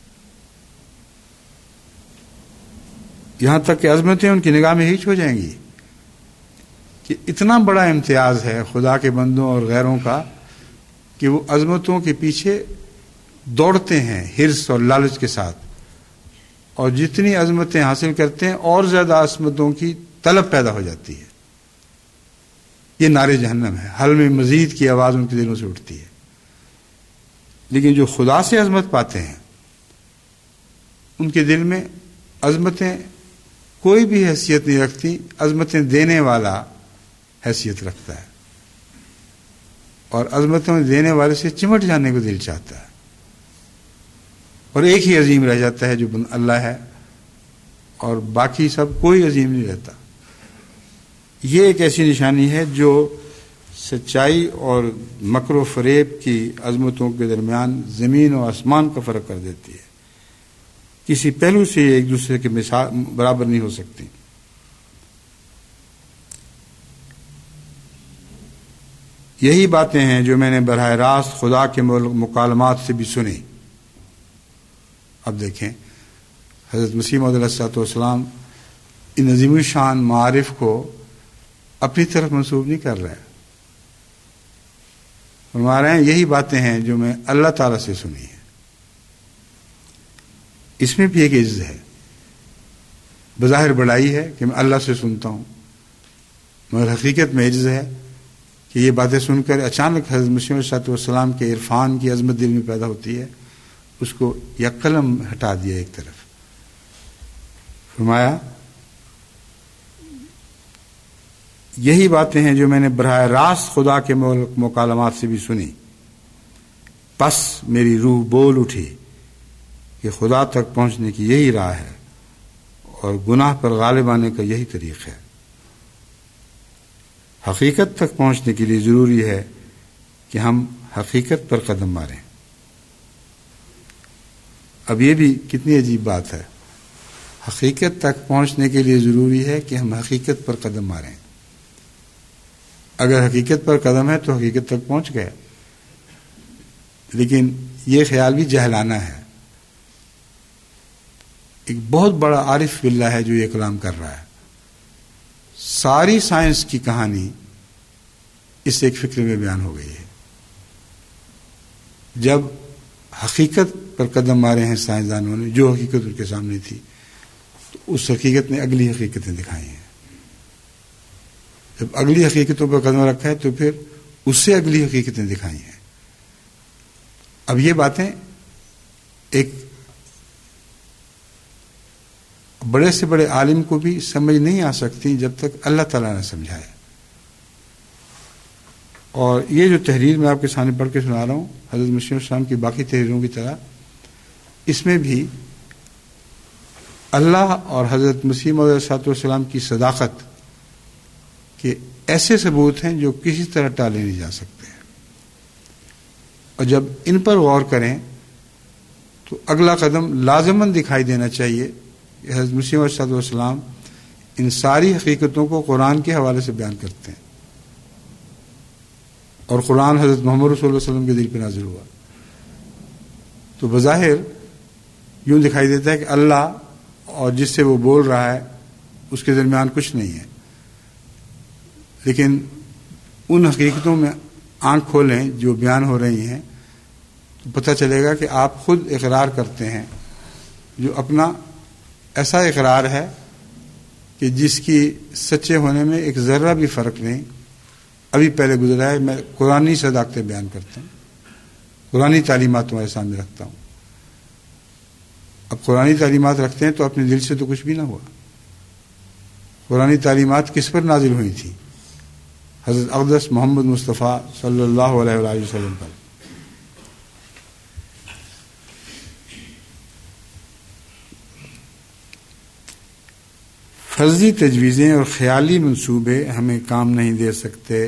یہاں تک کہ عظمتیں ان کی نگاہ میں ہیچ ہو جائیں گی. کہ اتنا بڑا امتیاز ہے خدا کے بندوں اور غیروں کا کہ وہ عظمتوں کے پیچھے دوڑتے ہیں حرص اور لالچ کے ساتھ، اور جتنی عظمتیں حاصل کرتے ہیں اور زیادہ عظمتوں کی طلب پیدا ہو جاتی ہے. یہ نعرے جہنم ہے، حل میں مزید کی آواز ان کے دلوں سے اٹھتی ہے. لیکن جو خدا سے عظمت پاتے ہیں ان کے دل میں عظمتیں کوئی بھی حیثیت نہیں رکھتی، عظمتیں دینے والا حیثیت رکھتا ہے، اور عظمتوں دینے والے سے چمٹ جانے کو دل چاہتا ہے. اور ایک ہی عظیم رہ جاتا ہے جو اللہ ہے، اور باقی سب کوئی عظیم نہیں رہتا. یہ ایک ایسی نشانی ہے جو سچائی اور مکر و فریب کی عظمتوں کے درمیان زمین و آسمان کا فرق کر دیتی ہے. کسی پہلو سے ایک دوسرے کے برابر نہیں ہو سکتی. یہی باتیں ہیں جو میں نے براہ راست خدا کے مکالمات سے بھی سنی. اب دیکھیں حضرت مسیح موعود علیہ الصلوۃ والسلام ان عظیم الشان معارف کو اپنی طرف منسوب نہیں کر رہے، فرما رہے ہیں یہی باتیں ہیں جو میں اللہ تعالیٰ سے سنی ہیں. اس میں بھی ایک عزت ہے. بظاہر بڑائی ہے کہ میں اللہ سے سنتا ہوں، مگر حقیقت میں عجز ہے کہ یہ باتیں سن کر اچانک حضرت مسیح علیہ السلام کے عرفان کی عظمت دل میں پیدا ہوتی ہے، اس کو یک قلم ہٹا دیا ایک طرف. فرمایا یہی باتیں ہیں جو میں نے براہ راست خدا کے مکالمات سے بھی سنی. پس میری روح بول اٹھی کہ خدا تک پہنچنے کی یہی راہ ہے اور گناہ پر غالب آنے کا یہی طریق ہے. حقیقت تک پہنچنے کے لیے ضروری ہے کہ ہم حقیقت پر قدم ماریں. اب یہ بھی کتنی عجیب بات ہے. حقیقت تک پہنچنے کے لیے ضروری ہے کہ ہم حقیقت پر قدم ماریں. اگر حقیقت پر قدم ہے تو حقیقت تک پہنچ گئے. لیکن یہ خیال بھی جہلانہ ہے. ایک بہت بڑا عارف باللہ ہے جو یہ کلام کر رہا ہے. ساری سائنس کی کہانی اس ایک فکر میں بیان ہو گئی ہے. جب حقیقت پر قدم مارے ہیں سائنسدانوں نے، جو حقیقت ان کے سامنے تھی، تو اس حقیقت نے اگلی حقیقتیں دکھائی ہیں. جب اگلی حقیقتوں پر قدم رکھا ہے تو پھر اس سے اگلی حقیقتیں دکھائی ہیں. اب یہ باتیں ایک بڑے سے بڑے عالم کو بھی سمجھ نہیں آ سکتی جب تک اللہ تعالیٰ نے سمجھایا. اور یہ جو تحریر میں آپ کے سامنے پڑھ کے سنا رہا ہوں، حضرت مسیح السلام کی باقی تحریروں کی طرح اس میں بھی اللہ اور حضرت مسیح علیہ السلام کی صداقت کے ایسے ثبوت ہیں جو کسی طرح ٹالے نہیں جا سکتے. اور جب ان پر غور کریں تو اگلا قدم لازماً دکھائی دینا چاہیے کہ حضرت مسیح علیہ السلام ان ساری حقیقتوں کو قرآن کے حوالے سے بیان کرتے ہیں، اور قرآن حضرت محمد رسول اللہ علیہ وسلم کے دل پہ نازل ہوا. تو بظاہر یوں دکھائی دیتا ہے کہ اللہ اور جس سے وہ بول رہا ہے اس کے درمیان کچھ نہیں ہے. لیکن ان حقیقتوں میں آنکھ کھولیں جو بیان ہو رہی ہیں تو پتہ چلے گا کہ آپ خود اقرار کرتے ہیں، جو اپنا ایسا اقرار ہے کہ جس کی سچے ہونے میں ایک ذرہ بھی فرق نہیں. ابھی پہلے گزرا ہے، میں قرآنی صداقتیں بیان کرتا ہوں، قرآنی تعلیمات تمہارے سامنے رکھتا ہوں. اب قرآنی تعلیمات رکھتے ہیں تو اپنے دل سے تو کچھ بھی نہ ہوا. قرآنی تعلیمات کس پر نازل ہوئی تھی؟ حضرت اقدس محمد مصطفیٰ صلی اللہ علیہ وآلہ وسلم پر. فرضی تجویزیں اور خیالی منصوبے ہمیں کام نہیں دے سکتے.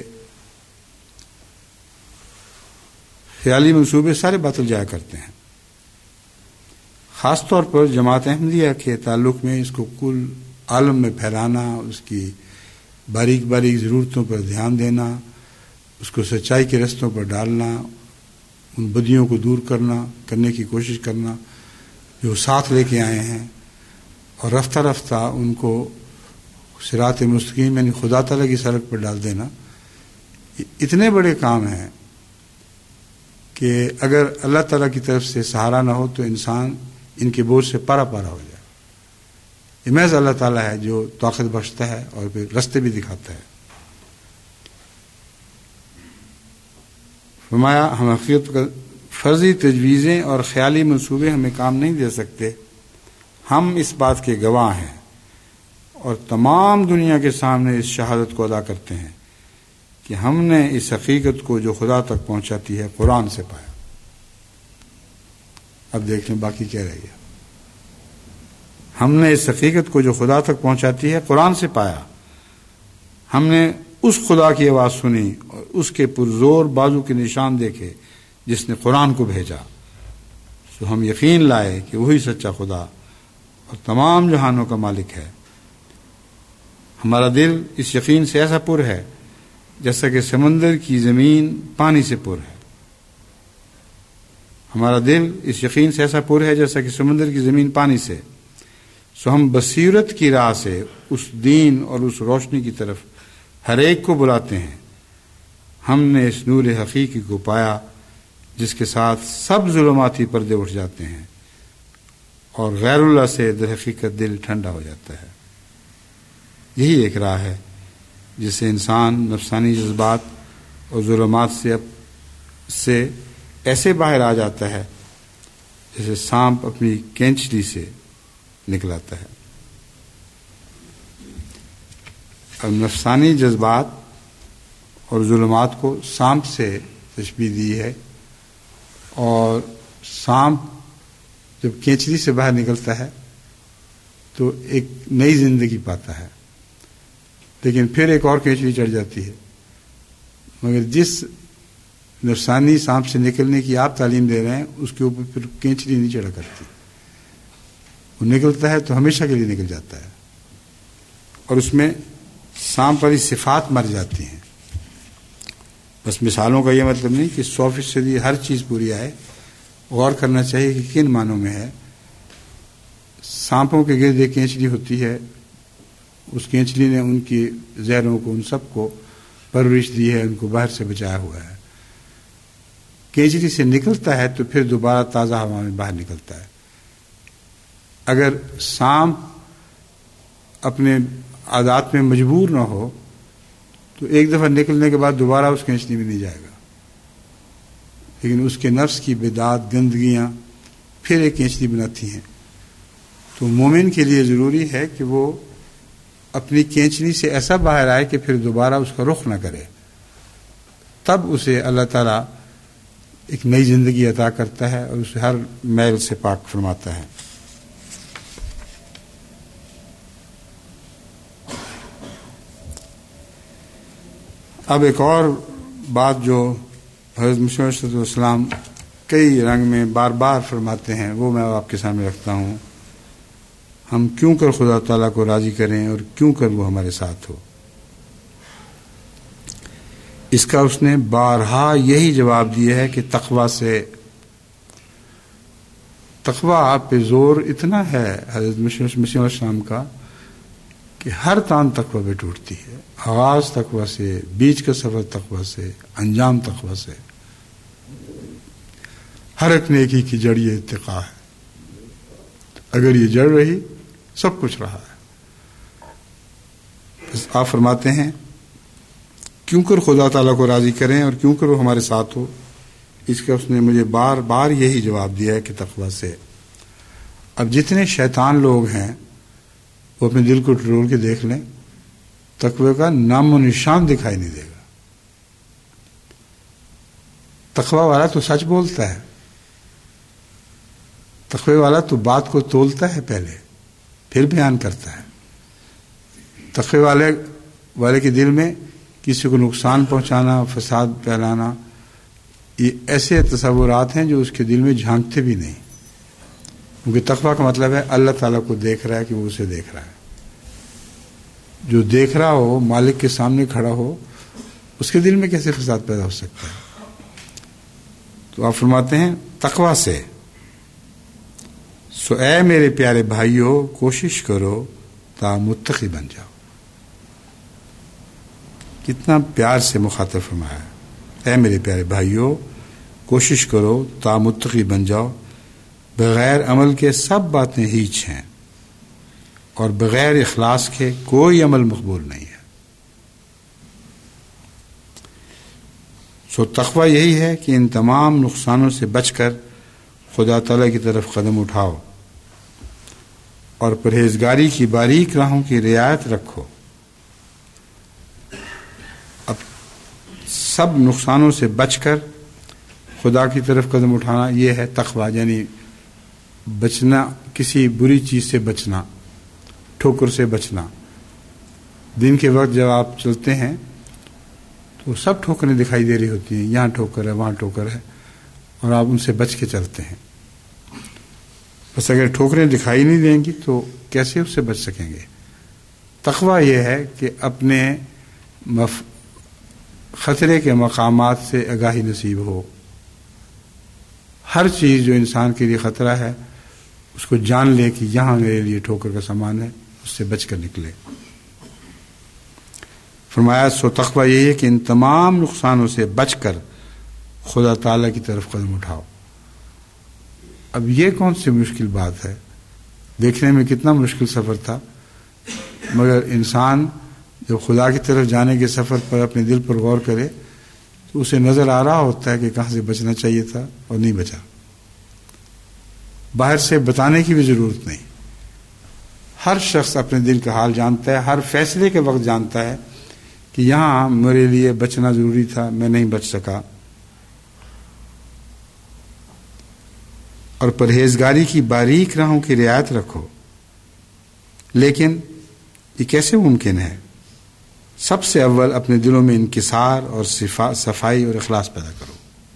خیالی منصوبے سارے باطل جایا کرتے ہیں. خاص طور پر جماعت احمدیہ کے تعلق میں اس کو کل عالم میں پھیلانا، اس کی باریک باریک ضرورتوں پر دھیان دینا، اس کو سچائی کے رستوں پر ڈالنا، ان بدیوں کو دور کرنے کی کوشش کرنا جو ساتھ لے کے آئے ہیں، اور رفتہ رفتہ ان کو صراط مستقیم یعنی خدا تعالیٰ کی سڑک پر ڈال دینا. اتنے بڑے کام ہیں کہ اگر اللہ تعالیٰ کی طرف سے سہارا نہ ہو تو انسان ان کے بوجھ سے پارا پارا ہو جائے. یہ محض اللہ تعالیٰ ہے جو طاقت بخشتا ہے اور پھر رستے بھی دکھاتا ہے. فرمایا ہم حقیقت کا فرضی تجویزیں اور خیالی منصوبے ہمیں کام نہیں دے سکتے. ہم اس بات کے گواہ ہیں اور تمام دنیا کے سامنے اس شہادت کو ادا کرتے ہیں کہ ہم نے اس حقیقت کو جو خدا تک پہنچاتی ہے قرآن سے پایا. اب دیکھ لیں باقی کیا رہ گیا. ہم نے اس حقیقت کو جو خدا تک پہنچاتی ہے قرآن سے پایا. ہم نے اس خدا کی آواز سنی اور اس کے پرزور بازو کے نشان دیکھے جس نے قرآن کو بھیجا. تو ہم یقین لائے کہ وہی سچا خدا اور تمام جہانوں کا مالک ہے. ہمارا دل اس یقین سے ایسا پر ہے جیسا کہ سمندر کی زمین پانی سے پر ہے. ہمارا دل اس یقین سے ایسا پر ہے جیسا کہ سمندر کی زمین پانی سے. سو ہم بصیرت کی راہ سے اس دین اور اس روشنی کی طرف ہر ایک کو بلاتے ہیں. ہم نے اس نور حقیقی کو پایا جس کے ساتھ سب ظلماتی پردے اٹھ جاتے ہیں اور غیر اللہ سے در حقیقت دل ٹھنڈا ہو جاتا ہے. یہی ایک راہ ہے جسے انسان نفسانی جذبات اور ظلمات سے ایسے باہر آ جاتا ہے جیسے سانپ اپنی کینچلی سے نکل آتا ہے۔ اب نفسانی جذبات اور ظلمات کو سانپ سے تشبیہ دی ہے، اور سانپ جب کینچلی سے باہر نکلتا ہے تو ایک نئی زندگی پاتا ہے، لیکن پھر ایک اور کینچلی چڑھ جاتی ہے، مگر جس نفسانی سانپ سے نکلنے کی آپ تعلیم دے رہے ہیں اس کے اوپر پھر کینچلی نہیں چڑھا کرتی، وہ نکلتا ہے تو ہمیشہ کے لیے نکل جاتا ہے، اور اس میں سانپ والی صفات مر جاتی ہیں۔ بس مثالوں کا یہ مطلب نہیں کہ 100% ہر چیز پوری آئے، غور کرنا چاہیے کہ کن معنوں میں ہے۔ سانپوں کے گرد ایک کینچلی ہوتی ہے، اس کینچلی نے ان کی زہروں کو، ان سب کو پرورش دی ہے، ان کو باہر سے بچایا ہوا ہے۔ کینچلی سے نکلتا ہے تو پھر دوبارہ تازہ ہوا میں باہر نکلتا ہے۔ اگر سانپ اپنے عادات میں مجبور نہ ہو تو ایک دفعہ نکلنے کے بعد دوبارہ اس کینچلی میں نہیں جائے گا، لیکن اس کے نفس کی بدعات، گندگیاں پھر ایک کینچلی بناتی ہیں۔ تو مومن کے لیے ضروری ہے کہ وہ اپنی کینچلی سے ایسا باہر آئے کہ پھر دوبارہ اس کا رخ نہ کرے، تب اسے اللہ تعالیٰ ایک نئی زندگی عطا کرتا ہے اور اسے ہر میل سے پاک فرماتا ہے۔ اب ایک اور بات جو حضرت مسیح علیہ السلام کئی رنگ میں بار بار فرماتے ہیں، وہ میں آپ کے سامنے رکھتا ہوں۔ ہم کیوں کر خدا تعالیٰ کو راضی کریں اور کیوں کر وہ ہمارے ساتھ ہو؟ اس کا اس نے بارہا یہی جواب دیا ہے کہ تقویٰ سے۔ تقویٰ پہ زور اتنا ہے حضرت مسیح علیہ السلام کا کہ ہر تان تقویٰ پہ ٹوٹتی ہے، آغاز تقویٰ سے، بیچ کا سفر تقویٰ سے، انجام تقویٰ سے۔ ہر ایک نیکی کی جڑ یہ اتقاء ہے، اگر یہ جڑ رہی سب کچھ رہا ہے۔ بس آپ فرماتے ہیں کیوں کر خدا تعالیٰ کو راضی کریں اور کیوں کر وہ ہمارے ساتھ ہو؟ اس کا اس نے مجھے بار بار یہی جواب دیا ہے کہ تقویٰ سے۔ اب جتنے شیطان لوگ ہیں وہ اپنے دل کو ٹرول کے دیکھ لیں، تقوی کا نام و نشان دکھائی نہیں دے گا۔ تقوی والا تو سچ بولتا ہے، تقوی والا تو بات کو تولتا ہے پہلے پھر بیان کرتا ہے۔ تقوی والے کے دل میں کسی کو نقصان پہنچانا، فساد پھیلانا، یہ ایسے تصورات ہیں جو اس کے دل میں جھانکتے بھی نہیں، کیونکہ تقویٰ کا مطلب ہے اللہ تعالیٰ کو دیکھ رہا ہے کہ وہ اسے دیکھ رہا ہے۔ جو دیکھ رہا ہو، مالک کے سامنے کھڑا ہو، اس کے دل میں کیسے فساد پیدا ہو سکتا ہے؟ تو آپ فرماتے ہیں تقویٰ سے۔ سو اے میرے پیارے بھائیو، کوشش کرو تا متقی بن جاؤ۔ کتنا پیار سے مخاطب فرمایا ہے، اے میرے پیارے بھائیو، کوشش کرو تا متقی بن جاؤ۔ بغیر عمل کے سب باتیں ہیچ ہیں، اور بغیر اخلاص کے کوئی عمل مقبول نہیں ہے۔ سو تقویٰ یہی ہے کہ ان تمام نقصانوں سے بچ کر خدا تعالیٰ کی طرف قدم اٹھاؤ اور پرہیزگاری کی باریک راہوں کی رعایت رکھو۔ اب سب نقصانوں سے بچ کر خدا کی طرف قدم اٹھانا یہ ہے تقویٰ، یعنی بچنا، کسی بری چیز سے بچنا، ٹھوکر سے بچنا۔ دن کے وقت جب آپ چلتے ہیں تو سب ٹھوکریں دکھائی دے رہی ہوتی ہیں، یہاں ٹھوکر ہے، وہاں ٹھوکر ہے، اور آپ ان سے بچ کے چلتے ہیں۔ بس اگر ٹھوکریں دکھائی نہیں دیں گی تو کیسے اس سے بچ سکیں گے؟ تقویٰ یہ ہے کہ اپنے خطرے کے مقامات سے آگاہی نصیب ہو۔ ہر چیز جو انسان کے لیے خطرہ ہے اس کو جان لے کہ یہاں میرے لیے ٹھوکر کا سامان ہے، اس سے بچ کر نکلے۔ فرمایا سو تقویٰ یہی ہے کہ ان تمام نقصانوں سے بچ کر خدا تعالیٰ کی طرف قدم اٹھاؤ۔ اب یہ کون سی مشکل بات ہے؟ دیکھنے میں کتنا مشکل سفر تھا، مگر انسان جب خدا کی طرف جانے کے سفر پر اپنے دل پر غور کرے تو اسے نظر آ رہا ہوتا ہے کہ کہاں سے بچنا چاہیے تھا اور نہیں بچا. باہر سے بتانے کی بھی ضرورت نہیں. ہر شخص اپنے دل کا حال جانتا ہے، ہر فیصلے کے وقت جانتا ہے کہ یہاں میرے لیے بچنا ضروری تھا، میں نہیں بچ سکا. اور پرہیزگاری کی باریک راہوں کی رعایت رکھو. لیکن یہ کیسے ممکن ہے؟ سب سے اول اپنے دلوں میں انکسار اور صفائی اور اخلاص پیدا کرو.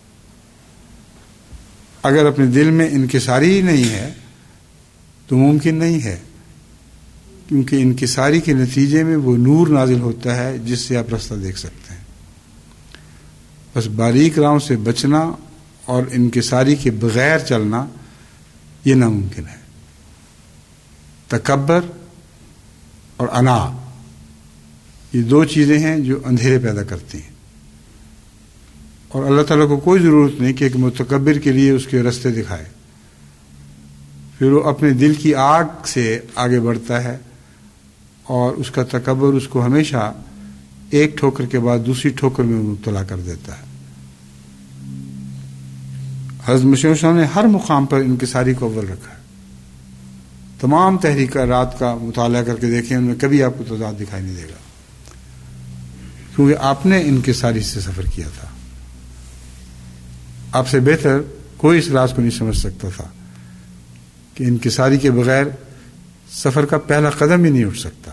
اگر اپنے دل میں انکساری ہی نہیں ہے تو ممکن نہیں ہے، کیونکہ انکساری کے نتیجے میں وہ نور نازل ہوتا ہے جس سے آپ راستہ دیکھ سکتے ہیں. بس باریک راہوں سے بچنا اور انکساری کے بغیر چلنا یہ ناممکن ہے. تکبر اور انا یہ دو چیزیں ہیں جو اندھیرے پیدا کرتی ہیں، اور اللہ تعالیٰ کو کوئی ضرورت نہیں کہ ایک متکبر کے لیے اس کے راستے دکھائے. پھر وہ اپنے دل کی آگ سے آگے بڑھتا ہے اور اس کا تکبر اس کو ہمیشہ ایک ٹھوکر کے بعد دوسری ٹھوکر میں مبتلا کر دیتا ہے. حضرت مسیح السلام نے ہر مقام پر انکساری کو اول رکھا ہے. تمام تحریکات کا مطالعہ کر کے دیکھیں، ان میں کبھی آپ کو تضاد دکھائی نہیں دے گا، کیونکہ آپ نے انکساری سے سفر کیا تھا. آپ سے بہتر کوئی اس راز کو نہیں سمجھ سکتا تھا کہ انکساری کے بغیر سفر کا پہلا قدم ہی نہیں اٹھ سکتا.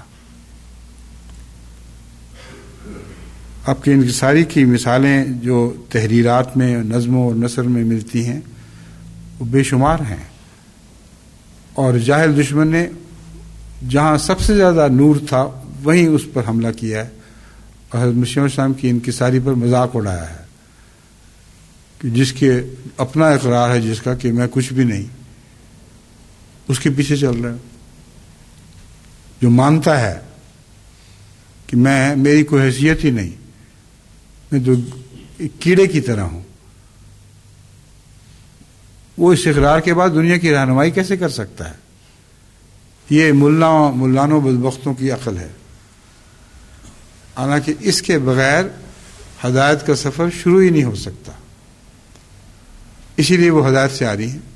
آپ کی انکساری کی مثالیں جو تحریرات میں، نظموں اور نثر میں ملتی ہیں وہ بے شمار ہیں. اور جاہل دشمن نے جہاں سب سے زیادہ نور تھا وہیں اس پر حملہ کیا ہے، اور حضرت مسیح السلام کی انکساری پر مذاق اڑایا ہے کہ جس کے اپنا اقرار ہے جس کا کہ میں کچھ بھی نہیں، اس کے پیچھے چل رہا ہے. جو مانتا ہے کہ میری کوئی حیثیت ہی نہیں، میں تو ایک کیڑے کی طرح ہوں، وہ اس اقرار کے بعد دنیا کی رہنمائی کیسے کر سکتا ہے؟ یہ ملانوں بدبختوں کی عقل ہے. حالانکہ اس کے بغیر ہدایت کا سفر شروع ہی نہیں ہو سکتا. اسی لیے وہ ہدایت سے آ رہی ہیں.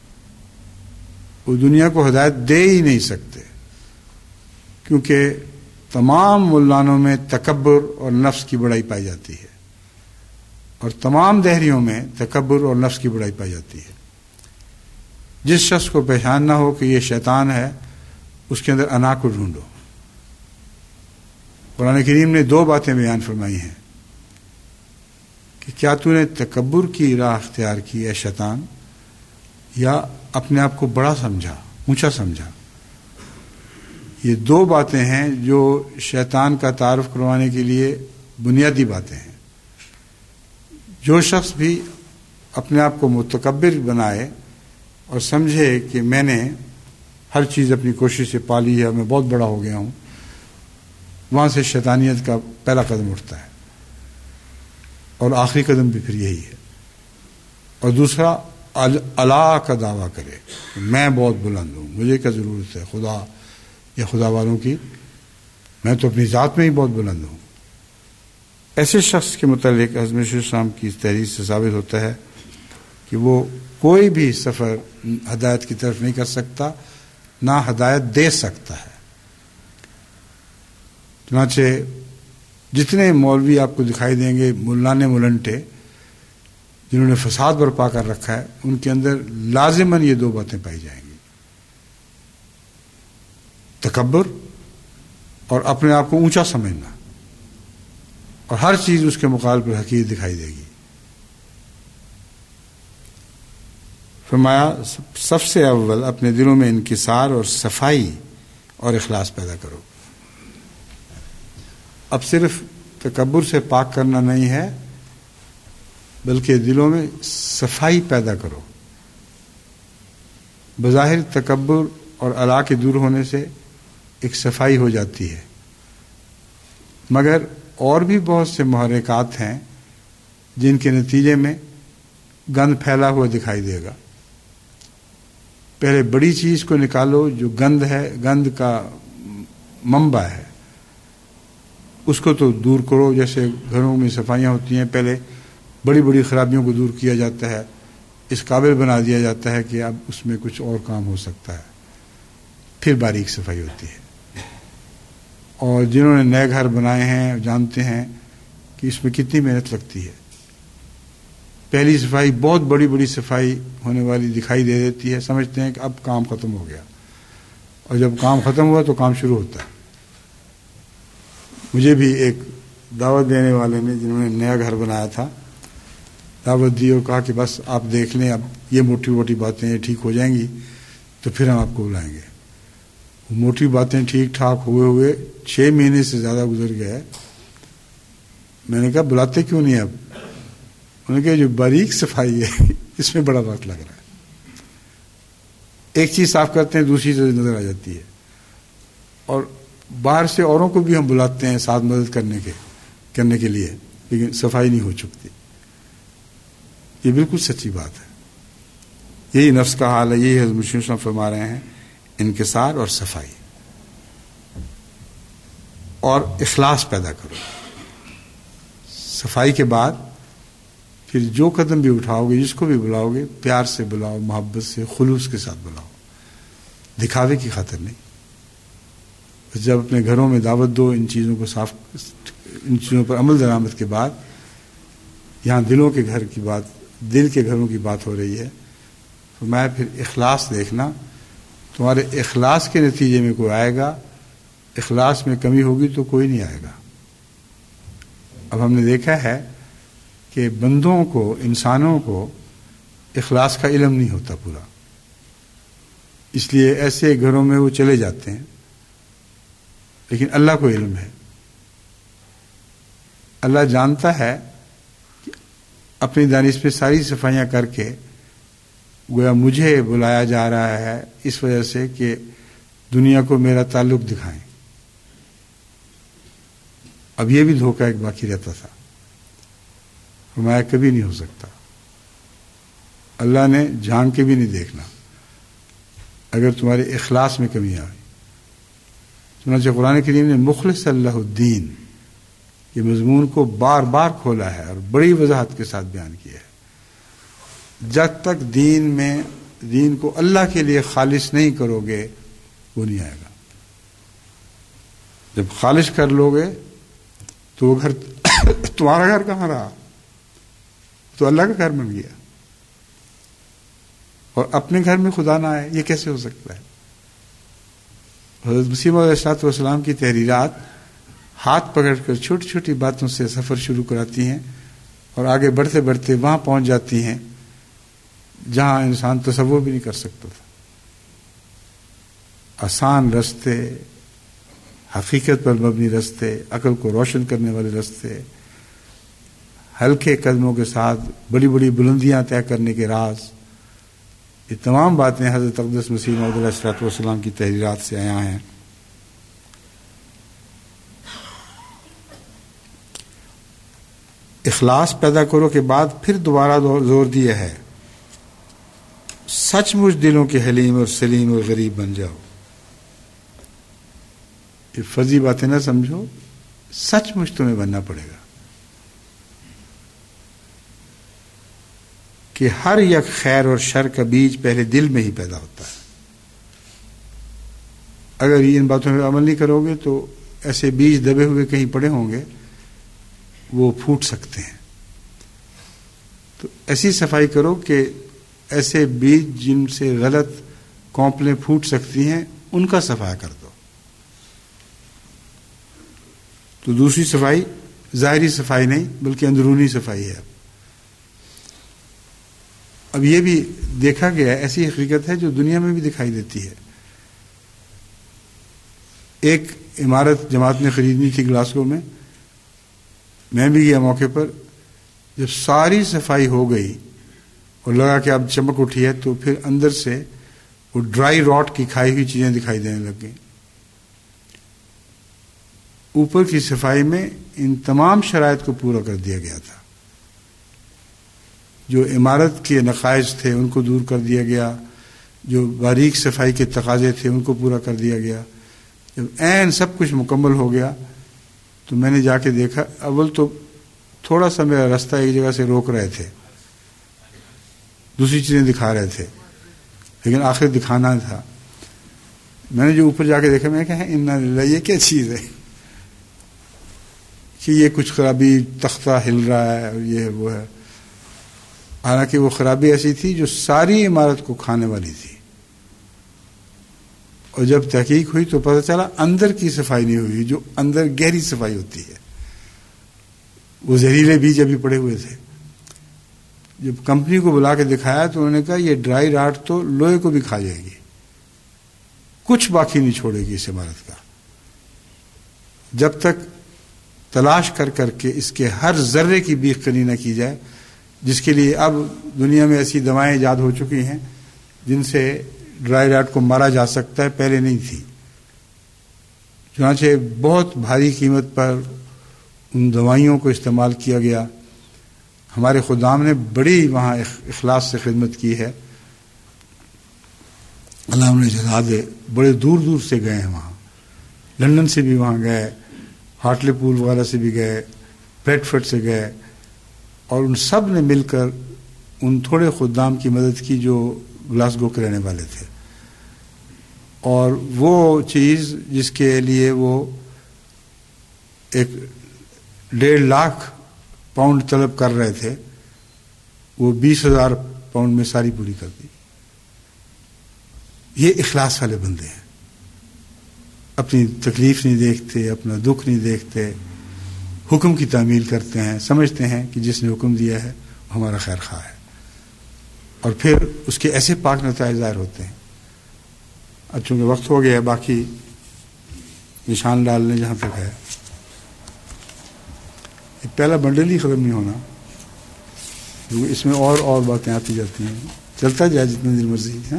وہ دنیا کو ہدایت دے ہی نہیں سکتے، کیونکہ تمام ملانوں میں تکبر اور نفس کی بڑائی پائی جاتی ہے، اور تمام دہریوں میں تکبر اور نفس کی بڑائی پائی جاتی ہے. جس شخص کو پہچان نہ ہو کہ یہ شیطان ہے، اس کے اندر انا کو ڈھونڈو. قرآن کریم نے دو باتیں بیان فرمائی ہیں کہ کیا تو نے تکبر کی راہ اختیار کی ہے شیطان، یا اپنے آپ کو بڑا سمجھا، اونچا سمجھا. یہ دو باتیں ہیں جو شیطان کا تعارف کروانے کے لیے بنیادی باتیں ہیں. جو شخص بھی اپنے آپ کو متکبر بنائے اور سمجھے کہ میں نے ہر چیز اپنی کوشش سے پا لی ہے، میں بہت بڑا ہو گیا ہوں، وہاں سے شیطانیت کا پہلا قدم اٹھتا ہے، اور آخری قدم بھی پھر یہی ہے. اور دوسرا اللہ کا دعویٰ کرے، میں بہت بلند ہوں، مجھے کیا ضرورت ہے خدا یا خدا والوں کی، میں تو اپنی ذات میں ہی بہت بلند ہوں. ایسے شخص کے متعلق حضرت مسیح السلام کی اس تحریر سے ثابت ہوتا ہے کہ وہ کوئی بھی سفر ہدایت کی طرف نہیں کر سکتا، نہ ہدایت دے سکتا ہے. چنانچہ جتنے مولوی آپ کو دکھائی دیں گے ملانے ملنٹے جنہوں نے فساد برپا کر رکھا ہے، ان کے اندر لازماً یہ دو باتیں پائی جائیں گی: تکبر اور اپنے آپ کو اونچا سمجھنا، اور ہر چیز اس کے مقابل پر حقیر دکھائی دے گی. فرمایا سب سے اول اپنے دلوں میں انکسار اور صفائی اور اخلاص پیدا کرو. اب صرف تکبر سے پاک کرنا نہیں ہے، بلکہ دلوں میں صفائی پیدا کرو. بظاہر تکبر اور الا کے دور ہونے سے ایک صفائی ہو جاتی ہے، مگر اور بھی بہت سے محرکات ہیں جن کے نتیجے میں گند پھیلا ہوا دکھائی دے گا. پہلے بڑی چیز کو نکالو جو گند ہے، گند کا منبع ہے، اس کو تو دور کرو. جیسے گھروں میں صفائیاں ہوتی ہیں، پہلے بڑی بڑی خرابیوں کو دور کیا جاتا ہے، اس قابل بنا دیا جاتا ہے کہ اب اس میں کچھ اور کام ہو سکتا ہے، پھر باریک صفائی ہوتی ہے. اور جنہوں نے نئے گھر بنائے ہیں جانتے ہیں کہ اس میں کتنی محنت لگتی ہے. پہلی صفائی بہت بڑی بڑی صفائی ہونے والی دکھائی دے دیتی ہے، سمجھتے ہیں کہ اب کام ختم ہو گیا، اور جب کام ختم ہوا تو کام شروع ہوتا ہے. مجھے بھی ایک دعوت دینے والے نے، جنہوں نے نیا گھر بنایا تھا، دعوت دی اور کہا کہ بس آپ دیکھ لیں، اب یہ موٹی موٹی باتیں یہ ٹھیک ہو جائیں گی تو پھر ہم آپ کو بلائیں گے. موٹی باتیں ٹھیک ٹھاک ہوئے ہوئے 6 مہینے سے زیادہ گزر گئے. میں نے کہا بلاتے کیوں نہیں اب؟ انہوں نے کہا جو باریک صفائی ہے اس میں بڑا وقت لگ رہا ہے. ایک چیز صاف کرتے ہیں دوسری چیز نظر آ جاتی ہے. اور باہر سے اوروں کو بھی ہم بلاتے ہیں ساتھ مدد کرنے کے لیے، لیکن صفائی نہیں ہو چکتی. یہ بالکل سچی بات ہے. یہی نفس کا حال ہے. یہی حضرت مسلم صلی اللہ علیہ وسلم فرما رہے ہیں، انکسار اور صفائی اور اخلاص پیدا کرو. صفائی کے بعد پھر جو قدم بھی اٹھاؤ گے، جس کو بھی بلاؤ گے، پیار سے بلاؤ، محبت سے، خلوص کے ساتھ بلاؤ، دکھاوے کی خاطر نہیں. جب اپنے گھروں میں دعوت دو، ان چیزوں پر عمل درآمد کے بعد، یہاں دلوں کے گھر کی بات، دل کے گھروں کی بات ہو رہی ہے، تو میں پھر اخلاص دیکھنا. تمہارے اخلاص کے نتیجے میں کوئی آئے گا، اخلاص میں کمی ہوگی تو کوئی نہیں آئے گا. اب ہم نے دیکھا ہے کہ بندوں کو، انسانوں کو اخلاص کا علم نہیں ہوتا پورا، اس لیے ایسے گھروں میں وہ چلے جاتے ہیں. لیکن اللہ کو علم ہے. اللہ جانتا ہے کہ اپنی دانش پہ ساری صفائیاں کر کے گویا مجھے بلایا جا رہا ہے اس وجہ سے کہ دنیا کو میرا تعلق دکھائیں. اب یہ بھی دھوکہ ایک باقی رہتا تھا، فرمایا کبھی نہیں ہو سکتا. اللہ نے جان کے بھی نہیں دیکھنا اگر تمہارے اخلاص میں کمی آئی. چنانچہ قرآن کریم نے مخلص اللہ الدین یہ مضمون کو بار بار کھولا ہے اور بڑی وضاحت کے ساتھ بیان کیا ہے. جب تک دین کو اللہ کے لیے خالص نہیں کرو گے وہ نہیں آئے گا. جب خالص کر لو گے تو وہ گھر تمہارا گھر کہاں رہا، تو اللہ کا گھر بن گیا. اور اپنے گھر میں خدا نہ آئے، یہ کیسے ہو سکتا ہے؟ حضرت مسیح موعود علیہ السلام کی تحریرات ہاتھ پکڑ کر چھوٹی چھوٹی باتوں سے سفر شروع کراتی ہیں اور آگے بڑھتے بڑھتے وہاں پہنچ جاتی ہیں جہاں انسان تصور بھی نہیں کر سکتا تھا. آسان رستے، حقیقت پر مبنی رستے، عقل کو روشن کرنے والے رستے، ہلکے قدموں کے ساتھ بڑی بڑی بلندیاں طے کرنے کے راز، یہ تمام باتیں حضرت اقدس مسیح موعود علیہ السلام کی تحریرات سے آیا ہیں. اخلاص پیدا کرو کے بعد پھر دوبارہ زور دیا ہے، سچ مچ دلوں کے حلیم اور سلیم اور غریب بن جاؤ. یہ فرضی باتیں نہ سمجھو، سچ مچ تمہیں بننا پڑے گا کہ ہر یک خیر اور شر کا بیج پہلے دل میں ہی پیدا ہوتا ہے. اگر ان باتوں پہ عمل نہیں کرو گے تو ایسے بیج دبے ہوئے کہیں پڑے ہوں گے، وہ پھوٹ سکتے ہیں. تو ایسی صفائی کرو کہ ایسے بیج جن سے غلط کونپلیں پھوٹ سکتی ہیں ان کا صفائی کر دو. تو دوسری صفائی ظاہری صفائی نہیں بلکہ اندرونی صفائی ہے. اب یہ بھی دیکھا گیا ہے، ایسی حقیقت ہے جو دنیا میں بھی دکھائی دیتی ہے. ایک عمارت جماعت نے خریدنی تھی گلاسگو میں بھی گیا موقع پر. جب ساری صفائی ہو گئی اور لگا کہ اب چمک اٹھی ہے تو پھر اندر سے وہ ڈرائی راٹ کی کھائی ہوئی چیزیں دکھائی دینے لگ گئیں. اوپر کی صفائی میں ان تمام شرائط کو پورا کر دیا گیا تھا. جو عمارت کے نقائص تھے ان کو دور کر دیا گیا، جو باریک صفائی کے تقاضے تھے ان کو پورا کر دیا گیا. جب عین سب کچھ مکمل ہو گیا تو میں نے جا کے دیکھا، اول تو تھوڑا سا میرا راستہ ایک جگہ سے روک رہے تھے، دوسری چیزیں دکھا رہے تھے، لیکن آخر دکھانا تھا. میں نے جو اوپر جا کے دیکھا، میں نے کہا انا للہ، یہ کیا چیز ہے کہ یہ کچھ خرابی، تختہ ہل رہا ہے اور یہ وہ ہے. حالانکہ وہ خرابی ایسی تھی جو ساری عمارت کو کھانے والی تھی. اور جب تحقیق ہوئی تو پتہ چلا اندر کی صفائی نہیں ہوئی، جو اندر گہری صفائی ہوتی ہے. وہ زہریلے بیج ابھی پڑے ہوئے تھے. جب کمپنی کو بلا کے دکھایا تو انہوں نے کہا یہ ڈرائی راٹ تو لوہے کو بھی کھا جائے گی، کچھ باقی نہیں چھوڑے گی اس عمارت کا. جب تک تلاش کر کر کے اس کے ہر ذرے کی بیخ کنی نہ کی جائے، جس کے لیے اب دنیا میں ایسی دوائیں ایجاد ہو چکی ہیں جن سے ڈرائی راٹ کو مارا جا سکتا ہے، پہلے نہیں تھی. چنانچہ بہت بھاری قیمت پر ان دوائیوں کو استعمال کیا گیا. ہمارے خدام نے بڑی وہاں اخلاص سے خدمت کی ہے، اللہ انہیں جزا دے. بڑے دور دور سے گئے ہیں وہاں، لندن سے بھی وہاں گئے، ہارٹلی پول وغیرہ سے بھی گئے، بریڈ فورڈ سے گئے، اور ان سب نے مل کر ان تھوڑے خدام کی مدد کی جو گلاسگو کے رہنے والے تھے. اور وہ چیز جس کے لیے وہ 1.5 لاکھ پاؤنڈ طلب کر رہے تھے، وہ 20,000 پاؤنڈ میں ساری پوری کر دی. یہ اخلاص والے بندے ہیں، اپنی تکلیف نہیں دیکھتے، اپنا دکھ نہیں دیکھتے، حکم کی تعمیل کرتے ہیں، سمجھتے ہیں کہ جس نے حکم دیا ہے وہ ہمارا خیر خواہ ہے، اور پھر اس کے ایسے پاک نتائج ظاہر ہوتے ہیں. اب چونکہ وقت ہو گیا ہے، باقی نشان ڈالنے جہاں تک ہے، پہلا بنڈل ہی ختم نہیں ہونا، کیونکہ اس میں اور باتیں آتی جاتی ہیں. چلتا جائے جتنے دن مرضی ہے.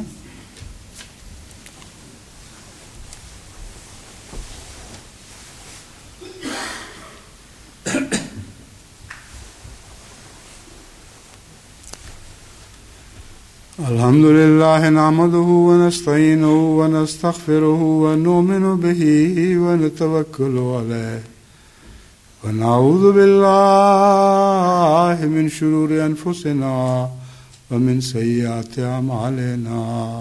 الحمد لله نحمده ونستعينه ونستغفره ونؤمن به ونتوكل عليه ونعوذ بالله من شرور أنفسنا ومن سيئات أعمالنا.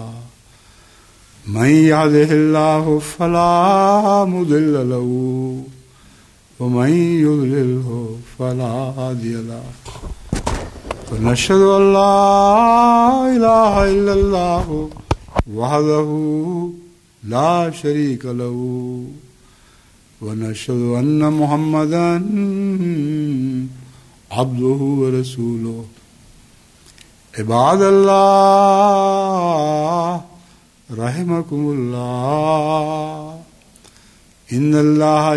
من يهده الله فلا مضل له ومن يضلله فلا هادي له. ونشهد أن لا إله إلا الله وحده لا شريك له ونشهد أن محمدا عبده ورسوله. عباد الله رحمكم الله، إن الله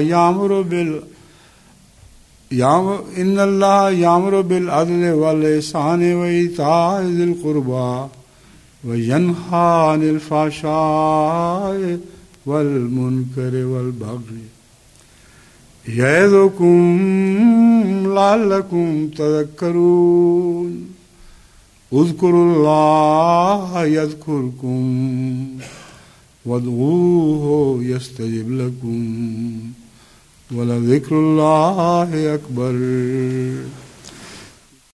يأمر بالعدل والإحسان وإيتاء ذي القربى وينهى عن الفحشاء والمنكر والبغي يعظكم لعلكم تذكرون. اذكروا الله يذكركم وادعوه يستجب لكم ولذكر الله أكبر.